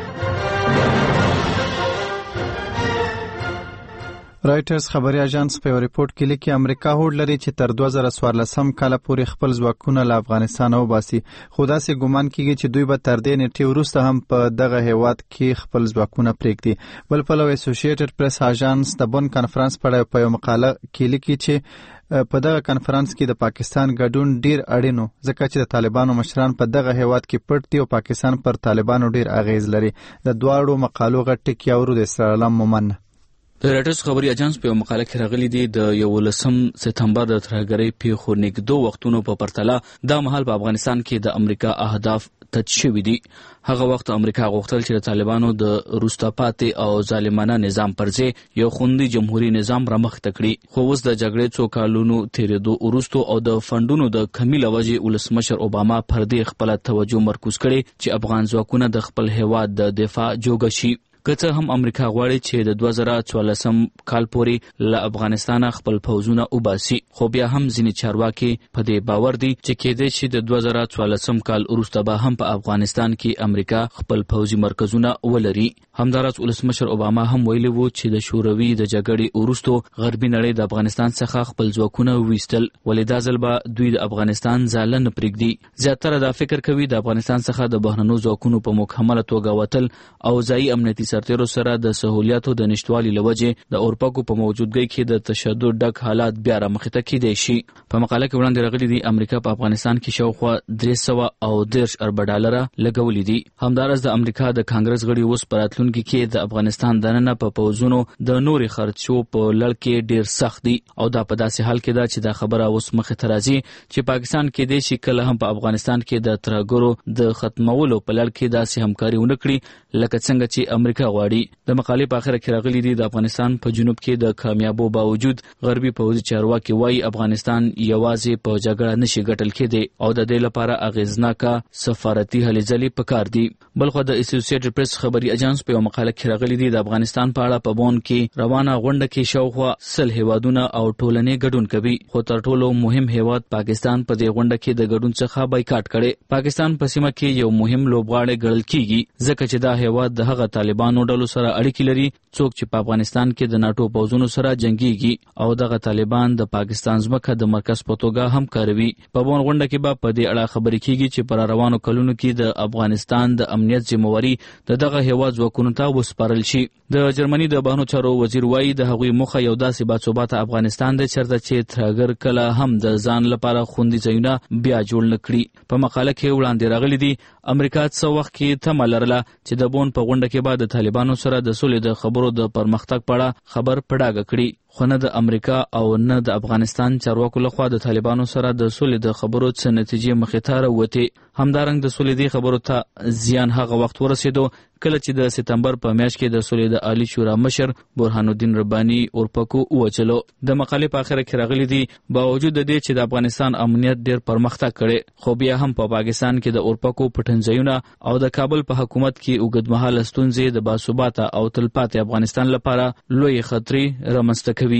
رایټرز خبري اژانس په یو ریپورت کې لیکي امریکا هوډ لري چې تر دوه زره څوارلسم کال پورې خپل ځواکونه له افغانستان وباسي، خو داسې ګومان کیږي چې دوی به تر دې نیټې وروسته هم په دغه هیواد کې خپل ځواکونه پرېږدي. بل پلو اسوسییټډ پریس اژانس د بون کانفرنس په اړه په یو مقاله کې لیکي چې په دغه کانفرنس کې د پاکستان ګډون ډیر اړین و، ځکه چې د طالبانو مشران په دغه هیواد کې پټ دي او پاکستان پر طالبانو ډیر اغیز لري. د دواړو مقالو غټ ټکی اورو د اسرائیل مومن. د رایټرز خبري اژانس په مقاله کې راغلي دي د یولسم سپتمبر د ترهګرۍ پیښو نږدې وختونو په پرتله دا مهال په افغانستان کې د امریکا اهداف تج شوي دي. هغه وخت امریکا غوښتل چې د طالبانو د وروسته پاتې او ظالمانه نظام پر ځای یو خوندي جمهوریت نظام رامخته کړي، خو اوس د جګړې څو کالونو تیریدو وروسته او د فندونو د کمی له وجې ولسمشر اوباما پر دې خپل توجه مرکوز کړي چې افغان ځواکونه د خپل هیواد د دفاع جوګه شي. که څه هم امریکا غواړي چې د دوه زره څوارلسم کال پورې له افغانستانه خپل پوځونه وباسي، خو بیا هم ځینې چارواکي په دې باور دي چې کېدای شي د دوه زره څوارلسم کال وروسته به هم په افغانستان کې امریکا خپل پوځي مرکزونه ولري. همداراز ولسمشر اوباما هم ویلي وو چې د شوروي د جګړې وروسته غربي نړۍ د افغانستان څخه خپل ځواکونه وویستل، ولې دا ځل به دوی د افغانستان ځاله نه پرېږدي. زیاتره دا فکر کوي د افغانستان څخه د بهرنیو ځواکونو په مکمله توګه وتل او ځایي امنیتي سرتیرو سره د سہولیاتو د نشټوالي لوجې د اورپکو په موجودګۍ کې د تشدد ډک حالات بیا رامخته کېدای شي. په مقاله کې وړاندې راغلي دي امریکا په افغانستان کې شاوخوا درې سوه او دېرش اربه ډالره لګولي دي. همداراز د امریکا د کانګرس غړي اوس په راتلونکي کې د افغانستان دننه په پوځونو د نورې خرچو په لړ کې ډیر سخت دي او دا په داسې حال کې ده چې دا خبره اوس مخې ته راځي چې پاکستان کې دې شي کله هم په افغانستان کې د ترهګرو د ختمولو په لړ کې داسې همکاري ونه کړي لکه څنګه چې امریکا غواړي. د مقالې په اخر کې راغلي دي د افغانستان په جنوب کې د کامیابو باوجود غربي پوځي چارواکي وايي افغانستان یوازې په جګړه نشي ګټل کېدی او د دې لپاره اغیزناکه سفارتي هلې ځلې پکار دي. بلخو د اسوسییټډ پریس خبري اژانس په مقاله کې راغلي دي د افغانستان په اړه په بون کې روانه غونډه کې شاوخوا سل هیوادونه او ټولنې ګډون کوي، خو تر ټولو مهم هیواد پاکستان په دې غونډه کې د ګډون څخه بایکاټ کړي. پاکستان په سیمه کې یو مهم لوبغاړی ګڼل کیږي ځکه چې دا هیواد د هغه طالبانو ډلو سره اړیکې لري څوک چې په افغانستان کې د ناتو پوځونو سره جنگيږي او دغه طالبان د پاکستان ځمکه د مرکز په توګه هم کاروي. په بون غونډه کې به په دې اړه خبرې کیږي چې پر روانو کلونو کې د افغانستان د امنیت ذمہواری د دغه هیواد ځواکونو ته وسپارل شي. د جرمني د بهرنیو چارو وزیر وایي د هغوی موخه یو داسې باثباته افغانستان دی چېرته چې ترهګر کله هم د ځان لپاره خوندي ځایونه بیا جوړ نه کړي. په مقاله کې وړاندې راغلي دي امریکا څه وخت کې تمه لرله چې د بون په غونډه کې به د طالبانو سره د سولې د خبرو د پرمختګ په اړه خبر پډاګه کړي، خو نه د امریکا او نه د افغانستان چارواکو لخوا د طالبانو سره د سولې د خبرو څه نتیجې مخې ته راووتې. همدارنګ د سولې دې خبرو ته زیان هغه وخت ورسېدو کله چې د سپتمبر په میاشت کې د سولې د عالی شورا مشر برهان الدین رباني اورپکو ووچلو. د مقالې په اخر کې راغلي دي باوجود د دې چې د افغانستان امنیت ډیر پرمختګ کړي، خو بیا هم په پاکستان کې د اورپکو پټنځایونه او د کابل په حکومت کې اوږدمهاله ستونزې د باثباته او تلپاتې افغانستان لپاره لوی خطرې رامنځته کوي.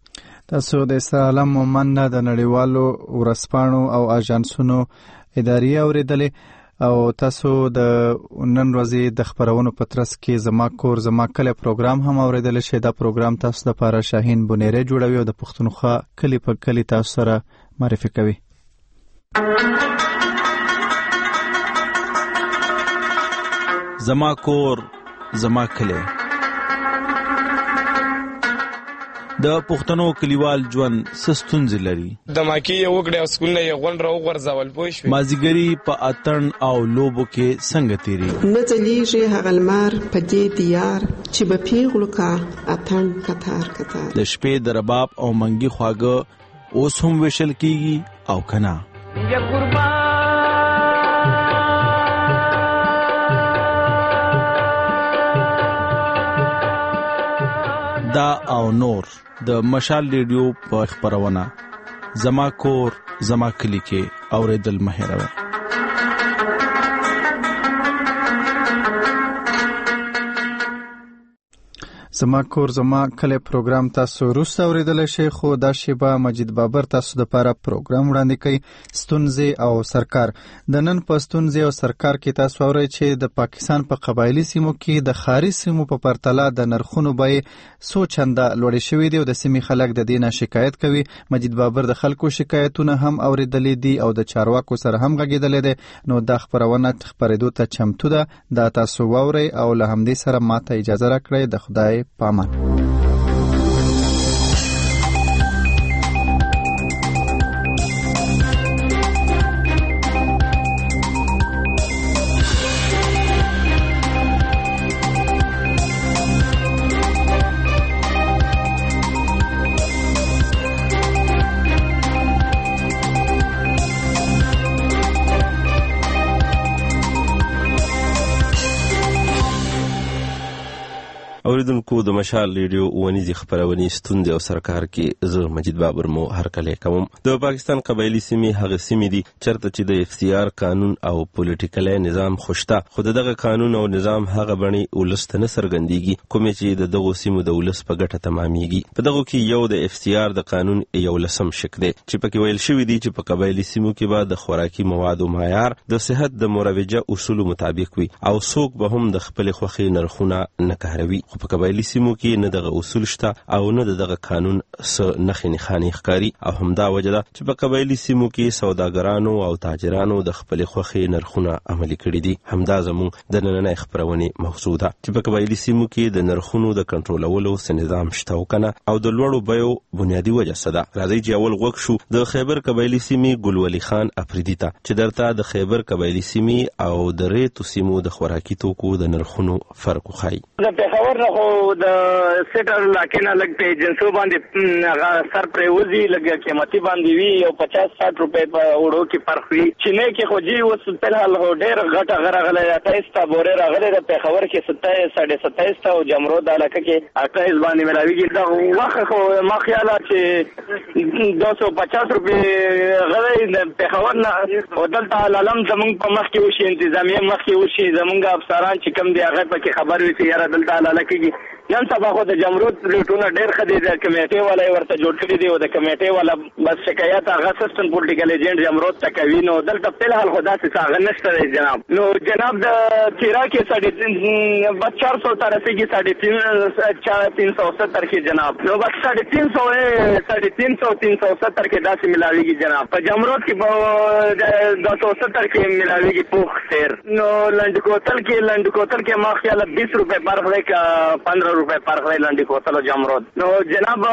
تاسو د اسرائیل مومن د نړیوالو ورځپاڼو او اژانسونو ادارې اوریدلې او تاسو د نن ورځې د خبرونو په ترڅ کې زما کور زما کلی پروګرام هم اوریدل شي. دا پروګرام تاسو لپاره شاهین بنيري جوړوي او د پښتونخوا کلی په کلی تاسو سره معرفي کوي. زما کور زما کلی. د پښتنو کلیوال ژوند سستونځ لري. د ماکی یو وګړي اسکول نه غون راو غرزول پوه شو. مازیګری په اتن او لوبو کې څنګه تیری نه ځلیږي هغه لمر په دې دیار چې به پیغلو کا اتن کتار کتار. د شپې د رباب او منګي خواږه اوس هم وشل کیږي او کنا. یا قربان دا او نور د مشال ریډیو په خبرونه زما کور زما کلی کې اوریدل مهیروي. زما کور زما کله پروګرام تاسو روسته اوریدل شي خو دا شیبه مجید بابر تاسو د لپاره پروګرام وړاندې کوي ستونزې او سرکار. د نن په ستونزې او سرکار کې تاسو اورئ چې د پاکستان په قبایلی سیمو کې د خاري سیمو په پرتله د نرخونو بیې څو چنده لوړې شوې دي او د سیمې خلک د دې نه شکایت کوي. مجید بابر د خلکو شکایتونه هم اوریدلې دي او د چارواکو سره هم غږېدلې دي. نو دا خبرونه خبرېدو ته چمتو ده. دا تاسو واورئ او له همدې سره ماته اجازه راکړئ. د خدای پامان. اوریدونکو د مشال ریډیو ونیزي خبرونې ستوندې او سرکار کې زه مجید بابر مو هر کله کوم. د پاکستان قبایلی سیمې هغه سیمې دي چرته چې د اف سی آر قانون او پولیټیکل نظام خوشته خو دغه قانون او نظام هغه بڼي ولست نه سرګندېږي کومې چې د دغه سیمو د ولس په ګټه تمامېږي. په دغه کې یو د اف سی آر د قانون یو لسم شک دی چې پکې ویل شوی دی چې په قبایلی سیمو کې به د خوراکي موادو معیار د صحت د مروجه اصول مطابق وي او څوک به هم د خپل خوخي نرخونه نه کاروي. خو په قبایلی سیمو کې نه دغه اصول شته او نه دغه قانون څه نخې نښانې ښکاري او همدا وجه ده چې په قبایلی سیمو کې سوداګرانو او تاجرانو د خپل خوخي نرخونه عملي کړي دي. همدا زموږ د نننۍ خبرونې موضوع ده چې په قبایلی سیمو کې د نرخونو د کنټرولولو څه نظام شته او کنه او د لوړو بیو بنیادی وجه څه ده. راځي چې اول غوږ شو د خیبر قبایلی سیمې ګلولي خان افریدي ته چې درته د خیبر قبایلی سیمې او د ریتو سیمو د خوراکي توکو د نرخونو فرق وخایي. د پیښور نه خو د سټر علاقې نه لږ په ایجنسو باندې هغه سر پرېوځي لږ قیمتي باندې وي یو پچاس ساټ روپۍ په وړو کې فرق وي. چینې کې خو جي اوس فلحال خو ډېر غټه هغه راغلی اټایس ته بورې راغلی د پیښور کې ستایس ساډه ستایس ته او جمرود علاقه کې اټایس باندې ملاویږي. دا وخت خو ما خیاله چې دو سو پچاس روپۍ غلی د پیښور نه او دلته علم زمونږ په مخ کې وشي انتظامیه مخ کې وشي زمونږ افسران چې کوم دی هغه پکې خبر وي چې یاره دلته علاقه کې نن سبا خو د جمرود ریټونه ډېر ښه دي. د کمیټې والا یې ورته جوړ کړي دي او د کمیټې والا بس شکایت هغه اسسټنټ پولیټیکل ایجنټ جمرود ته کوي. نو دلته فلحال خو داسې څه هغه نشته دی جناب. نو جناب د تیرا کې ساډه بس چار سو ته رسېږي ساډه تین تین سو ستر کې جناب. نو بس ساډه تین سو ساډه تین سو تین سو ستر کې داسې ملاویږي جناب. په جمرود کې دو سو ستر کې ملاویږي پوخ سیر. نو لنډ کوتل کې لنډ کوتل کې ما خیاله بیس روپۍ فرق دی که پندرہ روپے فرق ہے لنڈی کوتل و جمرود. نو جناب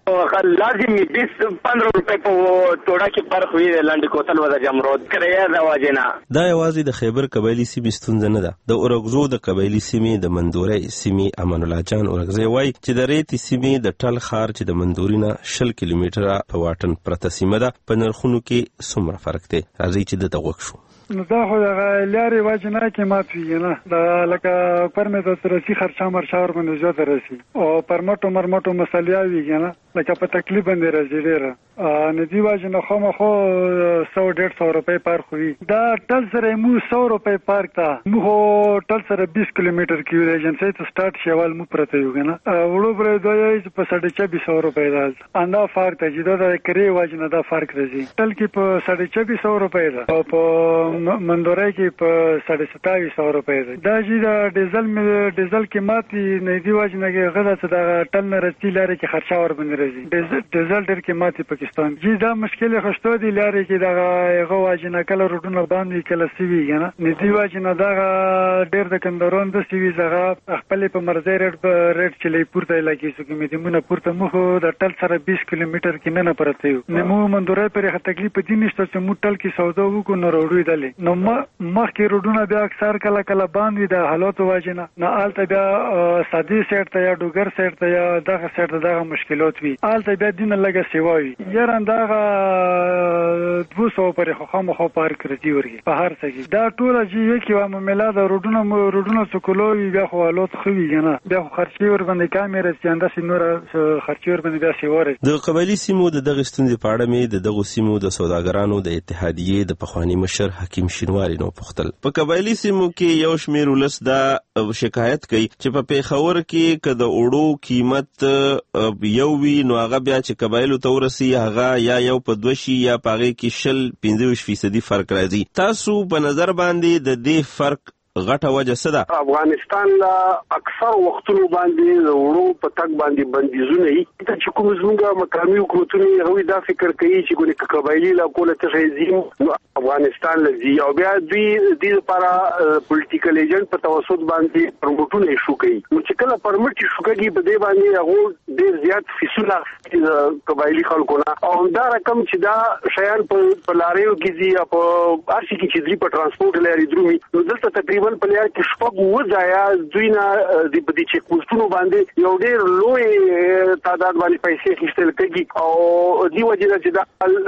لازمی بیس پندرہ روپے په توړه کې فرق وي لنډی کوتل و د جمرود کریا د واجینا. دا یوازې د خیبر قبایلی سیمې ستونزه نه ده. د اورګزو د قبایلی سیمې د مندورې سیمې امان الله جان اورګزی وای چې د ریتی سیمې د ټل خار چې د مندورینه شل کیلومتره په واټن پرته سیمه ده په نرخونو کې څومره فرق دی. راځي چې د توګ شو. نو دا خو د لارې واجب نه کې مات وي نه دا لکه پرمه د ترسي خرچه مرشاور باندې زیات راسي او پرمټو مرمټو مسلې وي نه لکه په تکلیف باندې راځي ډېر نه دی واجب نه خو مخو سو ډېر سو روپۍ پارک وي. دا ټل سره مو سو روپۍ پارک ته مو ټل سره بیس کیلومتر کې ایجنسی ته سٹارټ شوال مو پرته یو نه وړو پر دوی په ساډه چوبیس سو روپۍ راځي. اندا فرق ته جدا د کری واجب نه دا فرق راځي. ټل کې په ساډه چوبیس سو روپۍ ده او په مندورای کې په ساڑھے ستاوي سو روپۍ دی دا چې د ډیزل ډیزل قیمت نه دی واجنه کې غدا څه د ټل نه رستی لارې کې خرچه ور باندې راځي ډیزل ډېر قیمتي پاکستان چې دا مشکل خشتو دی لارې کې دا هغه واجنه کله روډونه باندې کله سیوی کنه نه دی واجنه دا ډېر د کندرون د سیوی زغه خپل په مرزي ریټ په ریټ چلی پورته لګي سو کې مې دمونه پورته مخ د ټل سره بیس کیلومتر کې نه نه پرته یو نو مندورای پر هغه تکلیف دي نشته چې مو ټل کې سودا وکړو نو وروړي دلې نو مخ کې روډونه بیا اکثر کله کله باندې د حالات واجنه نه آلته بیا سادي سیټ ته یا ډوګر سیټ ته یا دغه سیټ ته دغه مشکلات وي آلته بیا دین لګه سیوای یاره دغه دوه سو پر خو خامخو پارک راځي ورګي په هر څه کې دا ټول چې یو کې و معاملې د روډونو روډونو سکولوي بیا خو حالات خو وي کنه بیا خو خرچي ور باندې کیمرې ستانده سي نور خرچي ور باندې بیا سیوره د قبایلی سیمو د دغه ستوندې په اړه مې د دغه سیمو د سوداګرانو د اتحادیې د پخوانی مشر حکیم شینواری نو پختل په قبایلی سیمو کې یو شمیر ولس دا شکایت کوي چې په پیښور کې کده اوړو قیمت یو وی نو هغه بیا چې قبایلو ته ورسي هغه یا یو په دوشي یا پاغه کې شل پنځه فیصدي فرق راځي تاسو په نظر باندې د دې فرق غټه وجه څه ده افغانستان لا اکثر وختونو باندې وړو په تک باندې بندیزونه یي ته چې کوم زموږه مقامي حکومتونه هغوی دا فکر کوي چې ګونې قبایلی لا کوله ته زیم افغانستان لزی او بیا دوی د لپاره پولیټیکل ایجنټ په توسط باندې پروموټونه شو کوي نو چې کله پرمټ شو کوي په دې باندې هغه ډیر زیات فیصله قبایلی خلکو نه او دا رقم چې دا شیان په لاریو کې دي په ارشي کې چې دوی په ترانسپورت لري درومي نو دلته تقریبا په لار کې شپږ وځایا دوی نه د دې چیک پوسټونو باندې یو ډېر لوی تعداد باندې پیسې خښتل کوي او دی وجه چې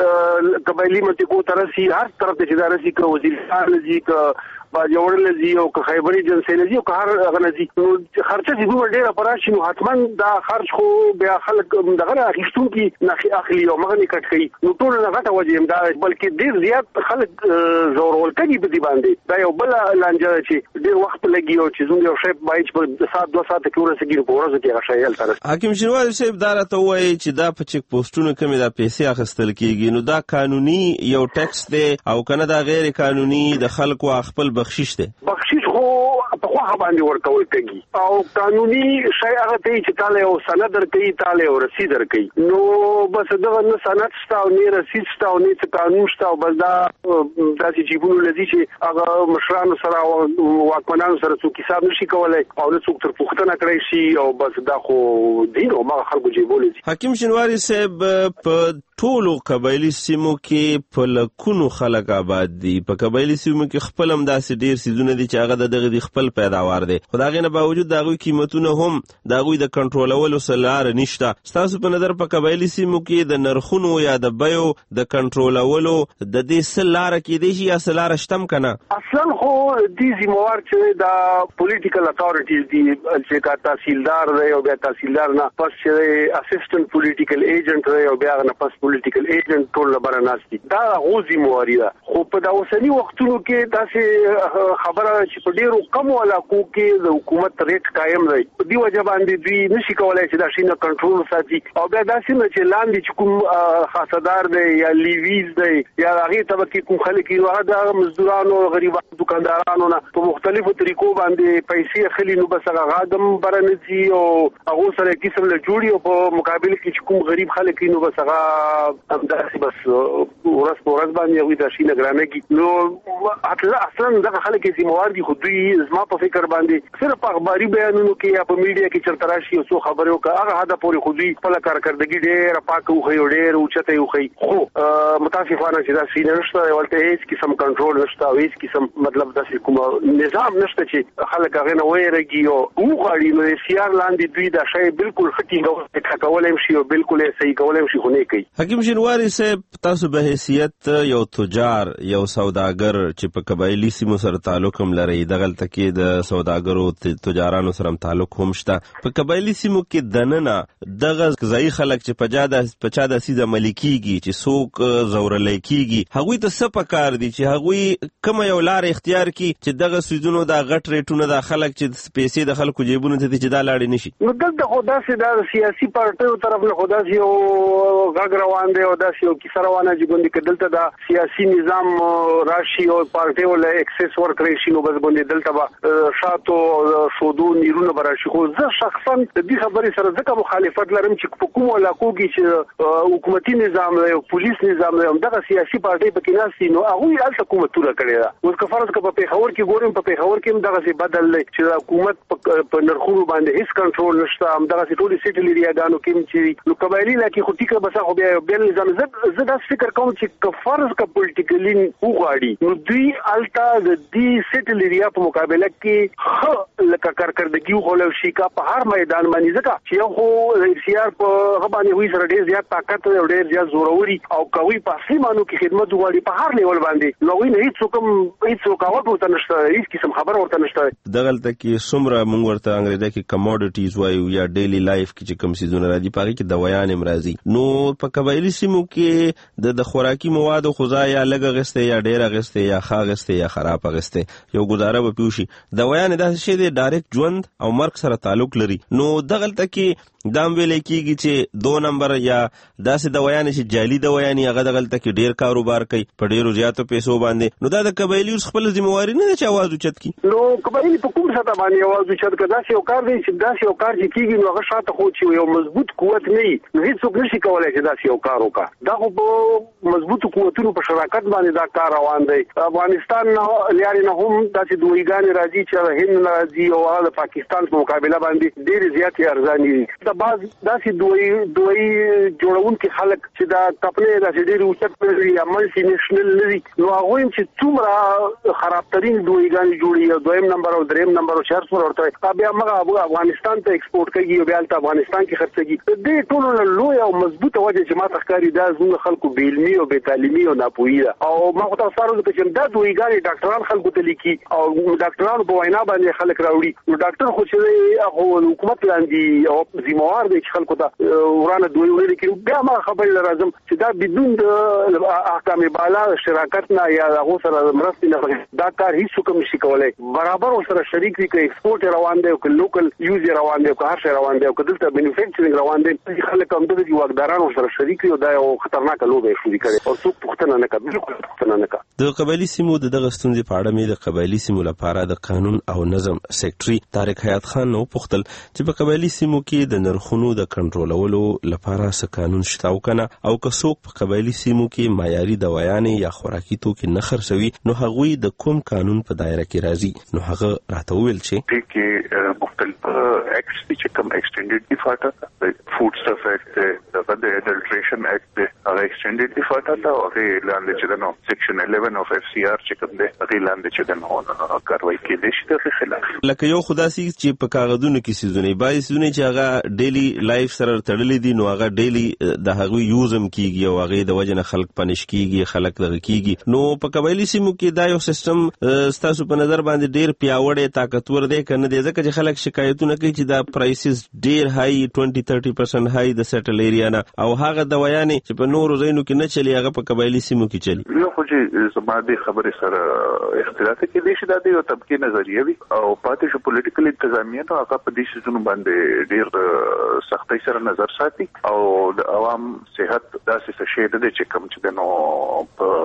دا قبایلی منطقو ترسي هر طرف ته چې دا رسي کو وزیرستان لذي ک با جوړل لذي او ک خیبر ایجنسی لذي او هر غنځي نو خرچه چې دوه ډېر پراشي نو حتما دا خرج خو بیا خلک دغه اخیستون کې نخي اخلي او مغني کټ کوي نو ټول نه غټه وجه دا بلکې ډېر زیات خلک زورول کوي په دې باندې دا یو بل لانجه چې ډېر وخت لګي او چې زموږ یو شپ بایچ په سات دوه ساعت کې ورسېږي په ورځ کې هغه شایل تر حکیم شینواری صاحب دا راته وایي چې دا په چیک پوسټونو کې دا پیسې اخیستل کیږي نو دا قانوني یو ټیکس دی او کنه دا غیر قانوني د خلکو خپل بخشش دی بخشش خو په خو باندې ورکول کېږي او قانوني شای هغه ته چې تعالی او سند درکې تعالی او رسید درکې نو بس دغه نه سند شته او نه رسید شته او نه قانون شته او بس دا داسې جیبونو لذي چې هغه مشرانو سره او واکمنانو سره څوک حساب نشي کولای او نه څوک تر پوښتنه کړی شي او بس دا خو دین او ما خلکو جیبونه دي حکیم شینواری صاحب په ټولو قبایلی سیمو کې په لکونو خلک آباد دي په قبایلی سیمو کې خپل هم داسې ډیر سیزونه دي چې هغه دغه د خپل پیداوار دي خو دا غي نه باوجود دا غوي قیمتونه هم دا غوي د کنټرولولو سلار نشته تاسو په نظر په قبایلی سیمو کې د نرخونو یا د بیو د کنټرولولو د دې سلار کې دي یا سلار شتم کنه اصلا خو دې زموار چې دا پولیټیکل اتھارټیز دي چې کا تحصیلدار دی او بیا تحصیلدار نه پس چې اسسټنټ پولیټیکل ایجنټ دی او بیا نه پس پولیټیکل ایجنټ ټول لپاره ناشتي دا غوزي مواري ده خو په دا اوسنی وختونو کې داسې خبره چې په ډیرو کم علاقو کې د حکومت ریټ قائم دی په دی وجه باندې دوی نشي کولای چې دا شینه کنټرول ساتي او بیا داسې نه چې لاندې چې کوم خاصدار دی یا لیویز دی یا هغه طبقه کوم خلک یو هغه مزدورانو غریبانو دکاندارانو نه په مختلفو طریقو باندې پیسې خلی نو بس هغه غادم برنځي او هغه سره قسم له جوړي او په مقابل کې چې کوم غریب خلک نو بس هغه همداسې بس ورځ په ورځ باندې هغوی دا شي نه ګرانېږي نو اصلا دغه خلک چې ذمهوار دي خو دوی زما په فکر باندې صرف اخباري بیانونو کې یا په میډیا کې چرته راشي او څو خبرې وکړي هغه هدا پورې خو دوی خپله کارکردګي ډېره پاکه وښیي او ډېر اوچته یې وښیي خو متاسفانه چې داسې نشته هلته هېڅ قسم کنټرول نشته او هېڅ قسم مطلب داسې کوم نظام نشته چې خلک هغې نه ویرېږي او وغواړي نو د سیار لاندې دوی دا شی بالکل ښه ټینګه کولی هم شي او بالکل یې صحیح کولی هم شي خو نه کوي حکیم شینواری صاحب تاسو به حیثیت یو تجار یو سوداګر چې په قبایلی سیمو سره تعلق هم لري دغلته کې د سوداګرو تجارانو سره تعلق هم شته په قبایلی سیمو کې دننه دغه ځای خلک چې په جاده په چا د سیده ملکیږي چې څوک زورلای کیږي هغوی ته څه پکار دي چې هغوی کوم یو لار اختیار کی چې دغه سیزونو د غټ ریټونو د خلک چې پیسې د خلکو جیبونو ته چې دا لاړې نشي نو دلته خو داسې د سیاسي پارټیو طرف نه خو داسې یو غږ روان دی او دا یو کیسه روانه چې ګوندې کدلته دا سیاسي نظام راشي او پارټي ول اکسس ورکړي شي نو بس ګوندې دلته به شاتو شودو نیرونه براشي خو زه شخصا د دې خبرې سره ځکه مخالفت لرم چې په کومو علاقو کې چې حکومتي نظام دی او پولیس نظام دی همدغه سیاسي پارټي پکې ناستي نو هغوی هلته حکومتونه کړې ده. اوس که فرض که په پېښور کې ګورم په پېښور کې هم دغسې بدل دی چې د حکومت په نرخونو باندې هېڅ کنټرول نشته همدغسې ټولې سیټل ایریاګانو کې هم چې نو قبایلي علاقې خو ټیکه بس خو بیا بل نظام زه زه داسې فکر کوم چې که فرض که پولیټیکلي وغواړي نو دوی هلته د دې سیټل ایریا په مقابله کې ښه لکه کارکردګي وښولو شي که په هر میدان باندې ځکه چې یو خو ار سی آر په هغه باندې هغوی سره ډېر زیات طاقت او ډېر زیات زوروري او که هغوی په اصلي معنو کې خدمت وغواړي په هر لیول باندې نو هغوی نه هېڅ څوک هم هېڅ رکاوټ ورته نشته هېڅ قسم خبره ورته نشته. دغلته کې څومره موږ ورته انګریزي کې کموډیټیز وایو یا ډیلی لایف کې چې کوم څیزونه راځي په هغې کې دوايان هم راځي نو په قبایلي سیمو کې د خوراکي موادو خو ځای یا لږ اخیستی یا ډېر اخیستی یا ښه اخیستی یا خراب اخیستی یو ګزاره به پې وشي. دوايانې داسې شی دی ډایرکټ ژوند او مرګ سره تعلق لري نو دغلته کې دا هم ویلی کېږي چې دو نمبر یا داسې دوايانې چې جعلي دوايانې هغه دغلته کې ډېر کاروبار کوي په ډېرو زیاتو پیسو باندې نو دا د قبایلي اوس خپله ذمهواري نه ده چې اواز اوچت کړي. نو قبایلي په کوم سطح باندې اواز اوچت کړه داسې یو کار دی چې داسې یو کار چې کېږي نو هغه شاته خو چې یو مضبوط قوت نه وي نو هېڅوک نشي کولی چې داسې یو کار وکړه. دا خو په مضبوطو قوتونو په شراکت باندې دا کار روان دی. افغانستان نه لارې نه هم داسې دویګانې راځي چې هند نه راځي او هغه د پاکستان په مقابله باندې ډېرې زیاتې ارزانې دي. دا بعض داسې دوی دوی جوړونکي خلک چې دا کپنې داسې ډېرې اوچت نه لري یا ملټي نیشنل نه دي نو هغوی چې څومره خرابترین دویګانې جوړوي او دویم نمبر او دریم نمبر او چهار سوه ورته بیا هغه افغانستان ته ایکسپورټ کوي او بیا هلته افغانستان کې خرڅوي. دې ټولو نه لویه او مضبوطه وجه چې ما ته ښکاري دا زموږ خلکو بې علمي او بې تعلیمي او ناپوهي ده او ما خو تاسو ته عرض وکړه چې دا دویګانې ډاکټران خلکو ته لیکي او ډاکټرانو په وینا باندې خلک راوړي نو ډاکټر خو چې دی هغه حکومت لاندې او ذمهوار دی چې خلکو ورانه دوی ولري کې بیا ما خبرې لازم چې دا بدون د احکام بالا شراکت نه یا هغه سره مرستې نه دا کار هیڅ کوم نشي کولای برابر سره شریک وي کې ایکسپورټ روان دی او کې لوکل یوز روان دی او هر شی روان دی او کې دلته مینوفیکچرینګ روان دی خلک هم د دې واکدارانو سره شریک وي او دا یو خطرناک لوبه شروع کړي او څوک پوښتنه نه کوي بالکل پوښتنه نه کوي. د قبایلي سیمو د دغه ستونزې په اړه مې د قبایلي سیمو لپاره د قانون او نظم سیکرټري طارق حیات خان نو پوښتل چې په قبایلي سیمو کې د نرخونو د کنټرولولو لپاره څه قانون شته او کنه او که څوک په قبایلي سیمو کې معیاري دوايانې یا خوراکي توکي نه خرڅوي نو هغوی د کوم قانون په دایره کې راځي نو هغه راته وویل چې دې کې مختلف اکټس دي چې کوم ایکسټینډډ ډیفالټر فود سټاف اکټ دغه د اډلټریشن اکټ هغه ایکسټینډډ ډیفالټر ته هغه لاندې چې نو سیکشن الیون اف اف سی آر چې کوم دی هغه لاندې چې نو کاروایی کېدای شي د خلاف لکه یو خداسي چې په کاغذونو کې سيزونه بای سيزونه چې هغه ډیلی لایف سره تړلې دي نو هغه ډیلی د هغوی یوزم کیږي او هغه د وجنه خلک پنش کیږي خلک دغه کیږي نو په قبایلي سیمو کې دا یو سیستم ستاسو په نظر باندې ډیر پیاوړی طاقتور دی کنه دی ځکه چې خلک شکایتونه کوي چې دا پرایسز ډیر هاي twenty thirty percent هاي د سیټل ایریا نه او هغه دوايانې چې په نورو ځایونو کې نه چلی هغه په قبایلي سیمو کې چلی. یو خو چې زما د خبرې سره اختلاف کې دي چې دا د یو طبقه نظریه وي او پاتې شو پولیټیکل انتظامیه نو هغه په دې سيزونو باندې ډیر سختۍ سره نظر ساتي او د عوام صحت داسې شي د چې کوم چې نو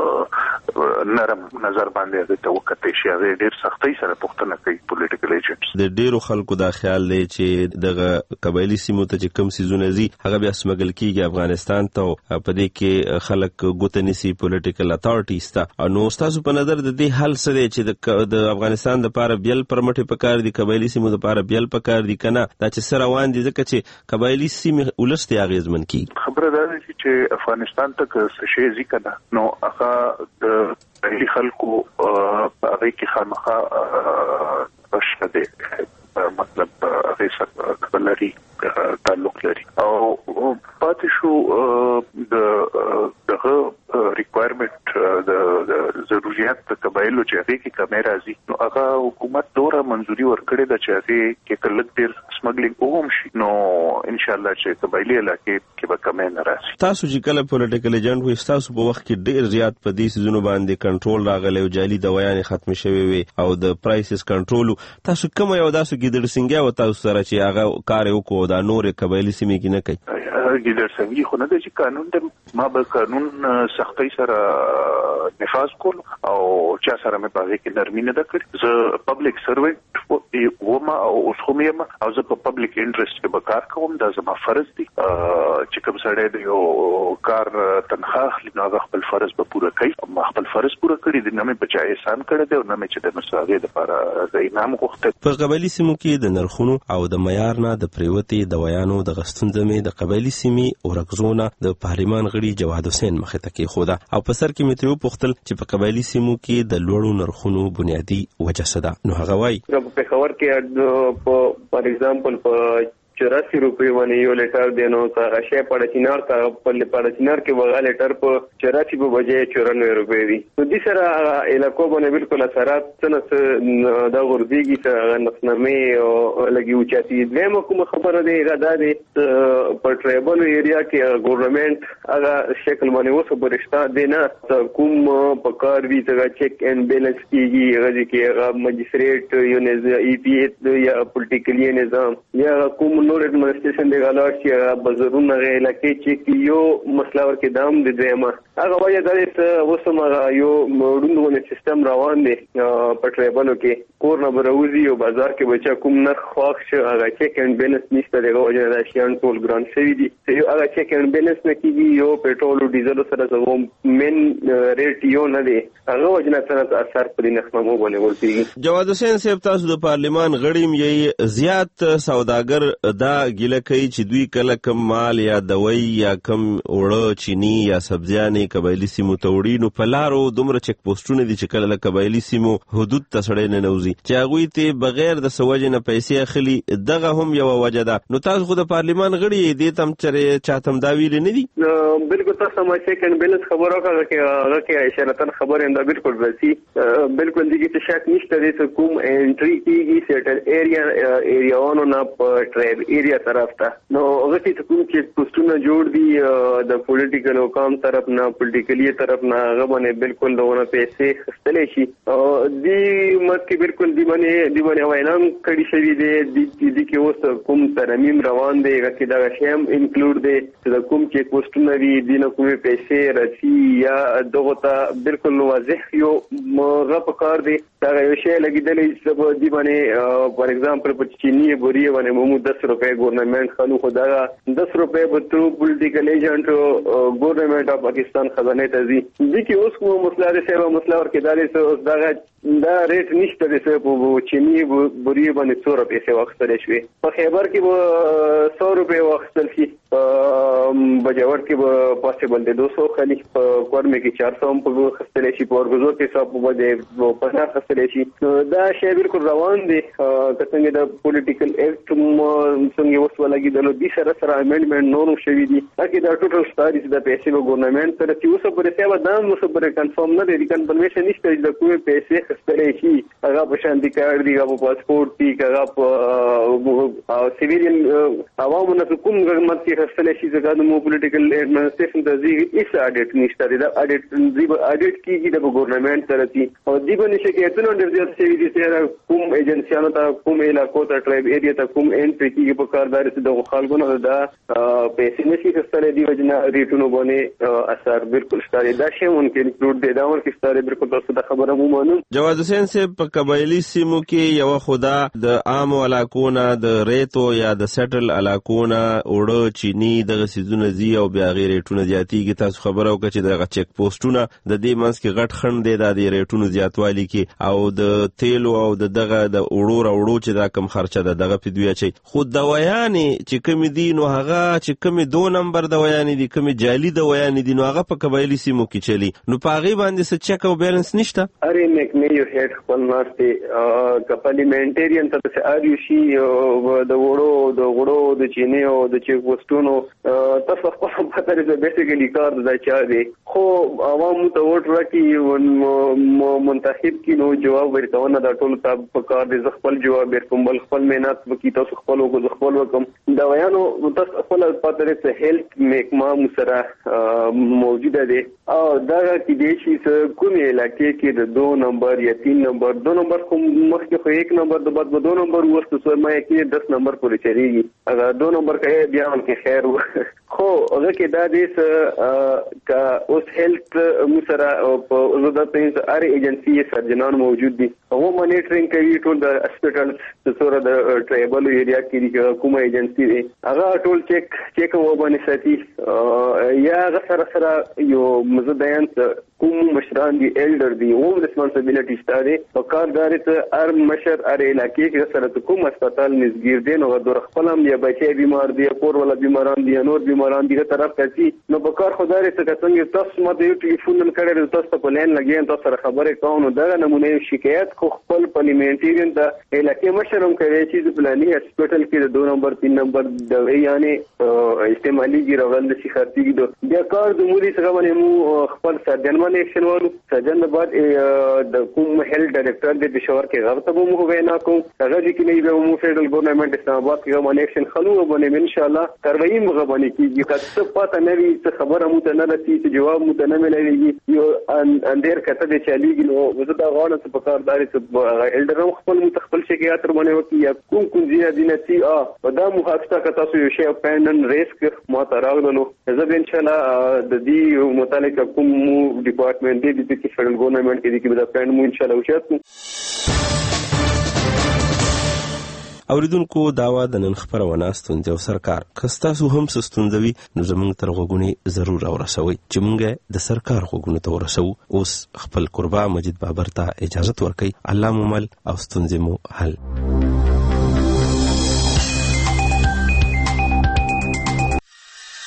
په نرم نظر باندې د توقعاتي شي هغه ډیر سختۍ سره پوښتنه کوي پولیټیکل ایجنټس. د ډیرو خلکو دا خیال دی چې دغه قبایلي سیمو ته چې کوم سيزونه زی هغه بیا سمګل کیږي افغانستان ته په دې کې خلک ګوتنی سي پولیټیکل اتھارټیز ته نو تاسو په نظر د دې حل څه دی چې د افغانستان د لپاره بیل پرمټ پکار دي قبایلي سیمو د لپاره بیل پکار دي کنه دا چې سره روان دي ځکه چې قبایلي سیمې ولست اغیزمن کی خبره ده چې افغانستان ته څه شي ځکه نو هغه د اهلي خلکو په هغه کې خامخا بشته مطلب هغه سره خپلري تعلق لري او پاتې شو د دغه ریکوایرمنت د ضرورت د قبایلو چې هغه کې کمی راځي نو هغه حکومت دوره منځوري ورکړي د چې هغه کې کلک ډیر سمګلینګ وهم شي نو ان شاء الله چې قبایلي علاقې کې به کمی نه راشي. تاسو چې کله پولیټیکل ایجنټ وي تاسو په وخت کې ډیر زیات په دې سيزونو باندې کنټرول راغلی او جعلي دوايانې ختم شوي وي او د پرایسز کنټرول تاسو کوم یو داسو ګیدر سنگیا او تاسو سره چې هغه کار وکړو دا نور قبایلي سیمې کې نه کوي ګیدر سوي خو نه د چې قانون د ما به قانون سختۍ سره نفاذ کول او چا سره مې پاره کې نرمي نه ده کړې. زه پبلک سروینټ وم او اوس هم یم او زه په پبلک انټرست کې به کار کوم. دا زما فرض دی چې کوم سړی د یو کار تنخواه اخلي نو هغه خپل فرض به پوره کوي. ما خپل فرض پوره کړی دی، نه مې بچا احسان کړی دی او نه مې چې د مساوي لپاره د انعام غوښته. په قبایلي سیمو کې د نرخونو او د معیار نه د پریوتې دوایانو د غستونځمې د قبایلي سیمې ورکزونه د پارلمان غړي جواد حسین مخې ته کېښوده او په سر کې مې ترې وپوښتل چې په قبایلي سیمو کې د لوړو نرخونو بنیادي وجه څه ده. نو هغه وایي په پېښور کې فار ایگزامپل په چوراسی روپے باندې یو لیټر دی نو هغه شی په چینار کا په په چینار کې وغه لیټر په چوراسی په بجې چورانوي روپے دی. نو د سره علاقو باندې بالکل اثرات څنګه دا ورځيږي چې نفسنامي او لګي اوچاتي دمو کوم خبره دی را ده په ټریبل ایریا کې ګورنمنت هغه شکل باندې وسو برښتا دی نه کوم په کار وی چې چیک اینڈ بیلنس کیږي هغه کې مجستریټ یو نه ای پی ای یا پولیټیکلی نظام یا کوم نور ایڈمنسٹریشن دی غلاړ چې بزرونه غیلا کې چې یو مسله ورکې دام د دیمه هغه وایي دا چې وسمه یو موډونو سیستم روان دی په ټریبلو کې کور نه بروزي او بازار کې بچا کوم نه خواخ شي هغه چیک اینڈ بیلنس نشته دی او جنا شیان ټول ګران شوی دی یو هغه چیک اینڈ بیلنس نه کیږي یو پېټرول او ډیزل سره زغم مین ریټ یو نه دی هغه وجنه سره اثر پر نخمو باندې ورتي. جواد حسین صاحب تاسو د پارلیمان غړي یې زیات سوداګر دا ګیله کوي چې دوی کله کم مال یا دوی یا کم اوړه چینی یا سبزیانې قبایلي سیمو ته وړي نو په لارو دومره چک پوسټونه دي چې کله له قبایلي سیمو حدود ته سړی نه نوځي چې هغوی ته بغیر د سوجې نه پیسې اخلي. دغه هم یوه وجه ده. نو تاسو خو د پارلیمان غړي دې ته هم چرې چاته هم دا ویلي نه دي؟ بالکل تاسو ما چیک اینډ بیلنس خبره وکړه چې هغه کې اشارتن خبره هم دا بالکل راسي بالکل دي چې شک نشته دی چې کوم انټری کیږي سیټل ایریا ایریاونو نه په ټریب ایریا طرف ته نو هغه چې کوم چې پوسټونه جوړ دي د پولیټیکل او کام طرف نه پولیټیکلی طرف نه هغه باندې بالکل دونه پیسې خستلې شي دی مکه بالکل دی باندې دی باندې وینم کړي شوی دی د دې کې اوس کوم ترمیم روان دی چې دا شیم انکلود دی چې کوم چې پوسټونه دي د نه کومې پیسې رسی یا دغه ته بالکل واضح یو مغه پکار دی دا یو شی لګیدلې چې دی باندې فار ایگزامپل په چینی بوري باندې مو دس روپے گورنمنٹ خلو خدا دس روپے بترو پولیٹیکل ایجنٹ گورنمنٹ آف پاکستان خزانه تزي دي کې اوس کوم مسله ده سیوا مسله ورکېداري اوس دا دا ریټ نشته د څه په چینی بوري باندې څو روپے څه وختل شي په خیبر کې به سو روپے وختل شي بجاور کې به پاسبل دي دو سو خالي په کورمه کې چار سو په خستل شي په ورغزو کې صاحب په دې په نه خستل شي دا شی بالکل روان دي څنګه د پولیټیکل ایکټ څنګه اوس ولګي د لوبي سره سره امندمنت نورو شوی دي اګه دا ټوټل ستاري د پیسې په ګورنمنت سره چې اوس په رسېوا دا اوس په کنفرم نه دي کنفرمیشن نشته د کومه پیسې خستلې شي هغه په شانتي کارت دی هغه پاسپورت دی هغه په سیویلین عوامو نه کوم ګورنمنت کې خستلې شي ځکه د مو پولیټیکل ایڈمنسټریشن د زی ایس اډیټ نشته دی دا اډیټ دی اډیټ کیږي د ګورنمنت سره دي او دی باندې چې کېتنو ډېر زیات شوی دي چې کوم ایجنسیانو ته کوم علاقو ته ټرایب ایریا ته کوم انټری کیږي په کاردار چې د خلکو نه دا پیسې نشي خستلې دی وجنه ریټونو باندې اثر بالکل ستاره دا شی مونږ انکلود دی دا ورکه ستاره بالکل تاسو د خبره مو مانو. جواد حسین صاحب په قبایلی سیمو کې یو خدا د عام علاقونه د ریتو یا د سیټل علاقونه اوړه چینی دغه سيزونه زی او بیا غیر ریټونه زیاتیږي. تاسو خبره وکړه چې دغه چک پوسټونه د دې منځ کې غټ خند دی د ریټونو زیاتوالی کې او د تیلو او د دغه د اوړو راوړو چې دا کم خرچه ده دغه په دوی اچي خو دوايانې چې کوم دي نو هغه چې کوم دو نمبر دوايانې دي کوم جعلي دوايانې دي نو هغه په قبایلی سیمو کې چلی نو پاغي باندې څه چک او بیلانس نشته. اره میک می یو هډ خپل ناشته کپلیمنټریان ته چې ار یو شي د وړو د وړو د چینه او د چک پوسټونو تاسو خپل په تر دې بیسیکلی کار د چا دی خو عوام ته ووټ راکړي منتخب کی نو جواب ورکونه دا ټول ته په کار دي خپل جواب ورکوم بل خپل مهنت وکي تاسو خپل وګ خپل وکم دا ویانو تاسو خپل پاتره ته هیلث میکما مسره موجوده دي او دا کې دي چې کومه علاقې کې د دو نمبر یا تین نمبر دو نمبر کوم مخکې خو یک نمبر د بعد دو نمبر وسته سو ما کې دس نمبر پورې چریږي اگر دو نمبر کې بیا هم کې خیر خو هغه کې دا دي کا اوس هیلث مسره په زړه ته ار ایجنسی سرجنان موجود دي هغه مانیټرینګ کوي ټول د هسپټل د سره د ټریبل ایریا کې کومه ایجنسی دي هغه ټول چیک چیک و باندې ساتي یا سره سره یو مزدیان کوم مشران دي ایلډر دي او ریسپانسیبিলিټی ستاره او کاردار ته ار مشر ار علاقې کې سره کوم هسپتال نږدې دي نو د خپلم یا بچي بیمار دي کور ولا بیماران دي نور بیماران دي طرف کوي نو په کار خدای ته څنګه تاسو ماته یو ټلیفون کړی تاسو په لین لګین تاسو سره خبرې کوو دا نمونه شکایت خو خپل پارلیمنټریان د علاقې مشرم کوي چې د پلاني هسپتال کې د دو نمبر تین نمبر د یعنی استعمالي ګرول د شخصي د بیا کار د مولي څنګه باندې مو خپل سرجن باندې اکشن ورو سرجن بعد د کوم هیلث ډایریکټر د پېښور کې غوښته به مو وینا کوم هغه چې نه به مو فدرال ګورنمنت اسلام آباد کې باندې اکشن خلو باندې ان شاء الله کاروایی مغه باندې کیږي که څه پته نه وي څه خبره مو ته نه لسی چې جواب مو ته نه ملایږي یو اندر کته د چاليږي نو وزه دا غواړم چې په کار داري چې ایلډر خپل متخپل شکایت باندې وکي یا کوم کوم ځای دي نه چې ا په دا محافظه کته سو یو شی پاندن ریسک مو ته راغلو زه به ان شاء الله د دې متعلق کوم ډپارټمنټ دی چې فدرال ګورنمنت کې کې دا پاند مو ان شاء الله وشاتو اوریدونکو داوا د نن خبرونه ستونزې او سرکار کستاسو هم ستوندوي نو زموږ تر غوګونی ضرور اورسوي چې موږ د سرکار غوګونو ته ورسو اوس خپل قربا مجید بابر ته اجازه ورکړي الله مومل او ستونزې مو حل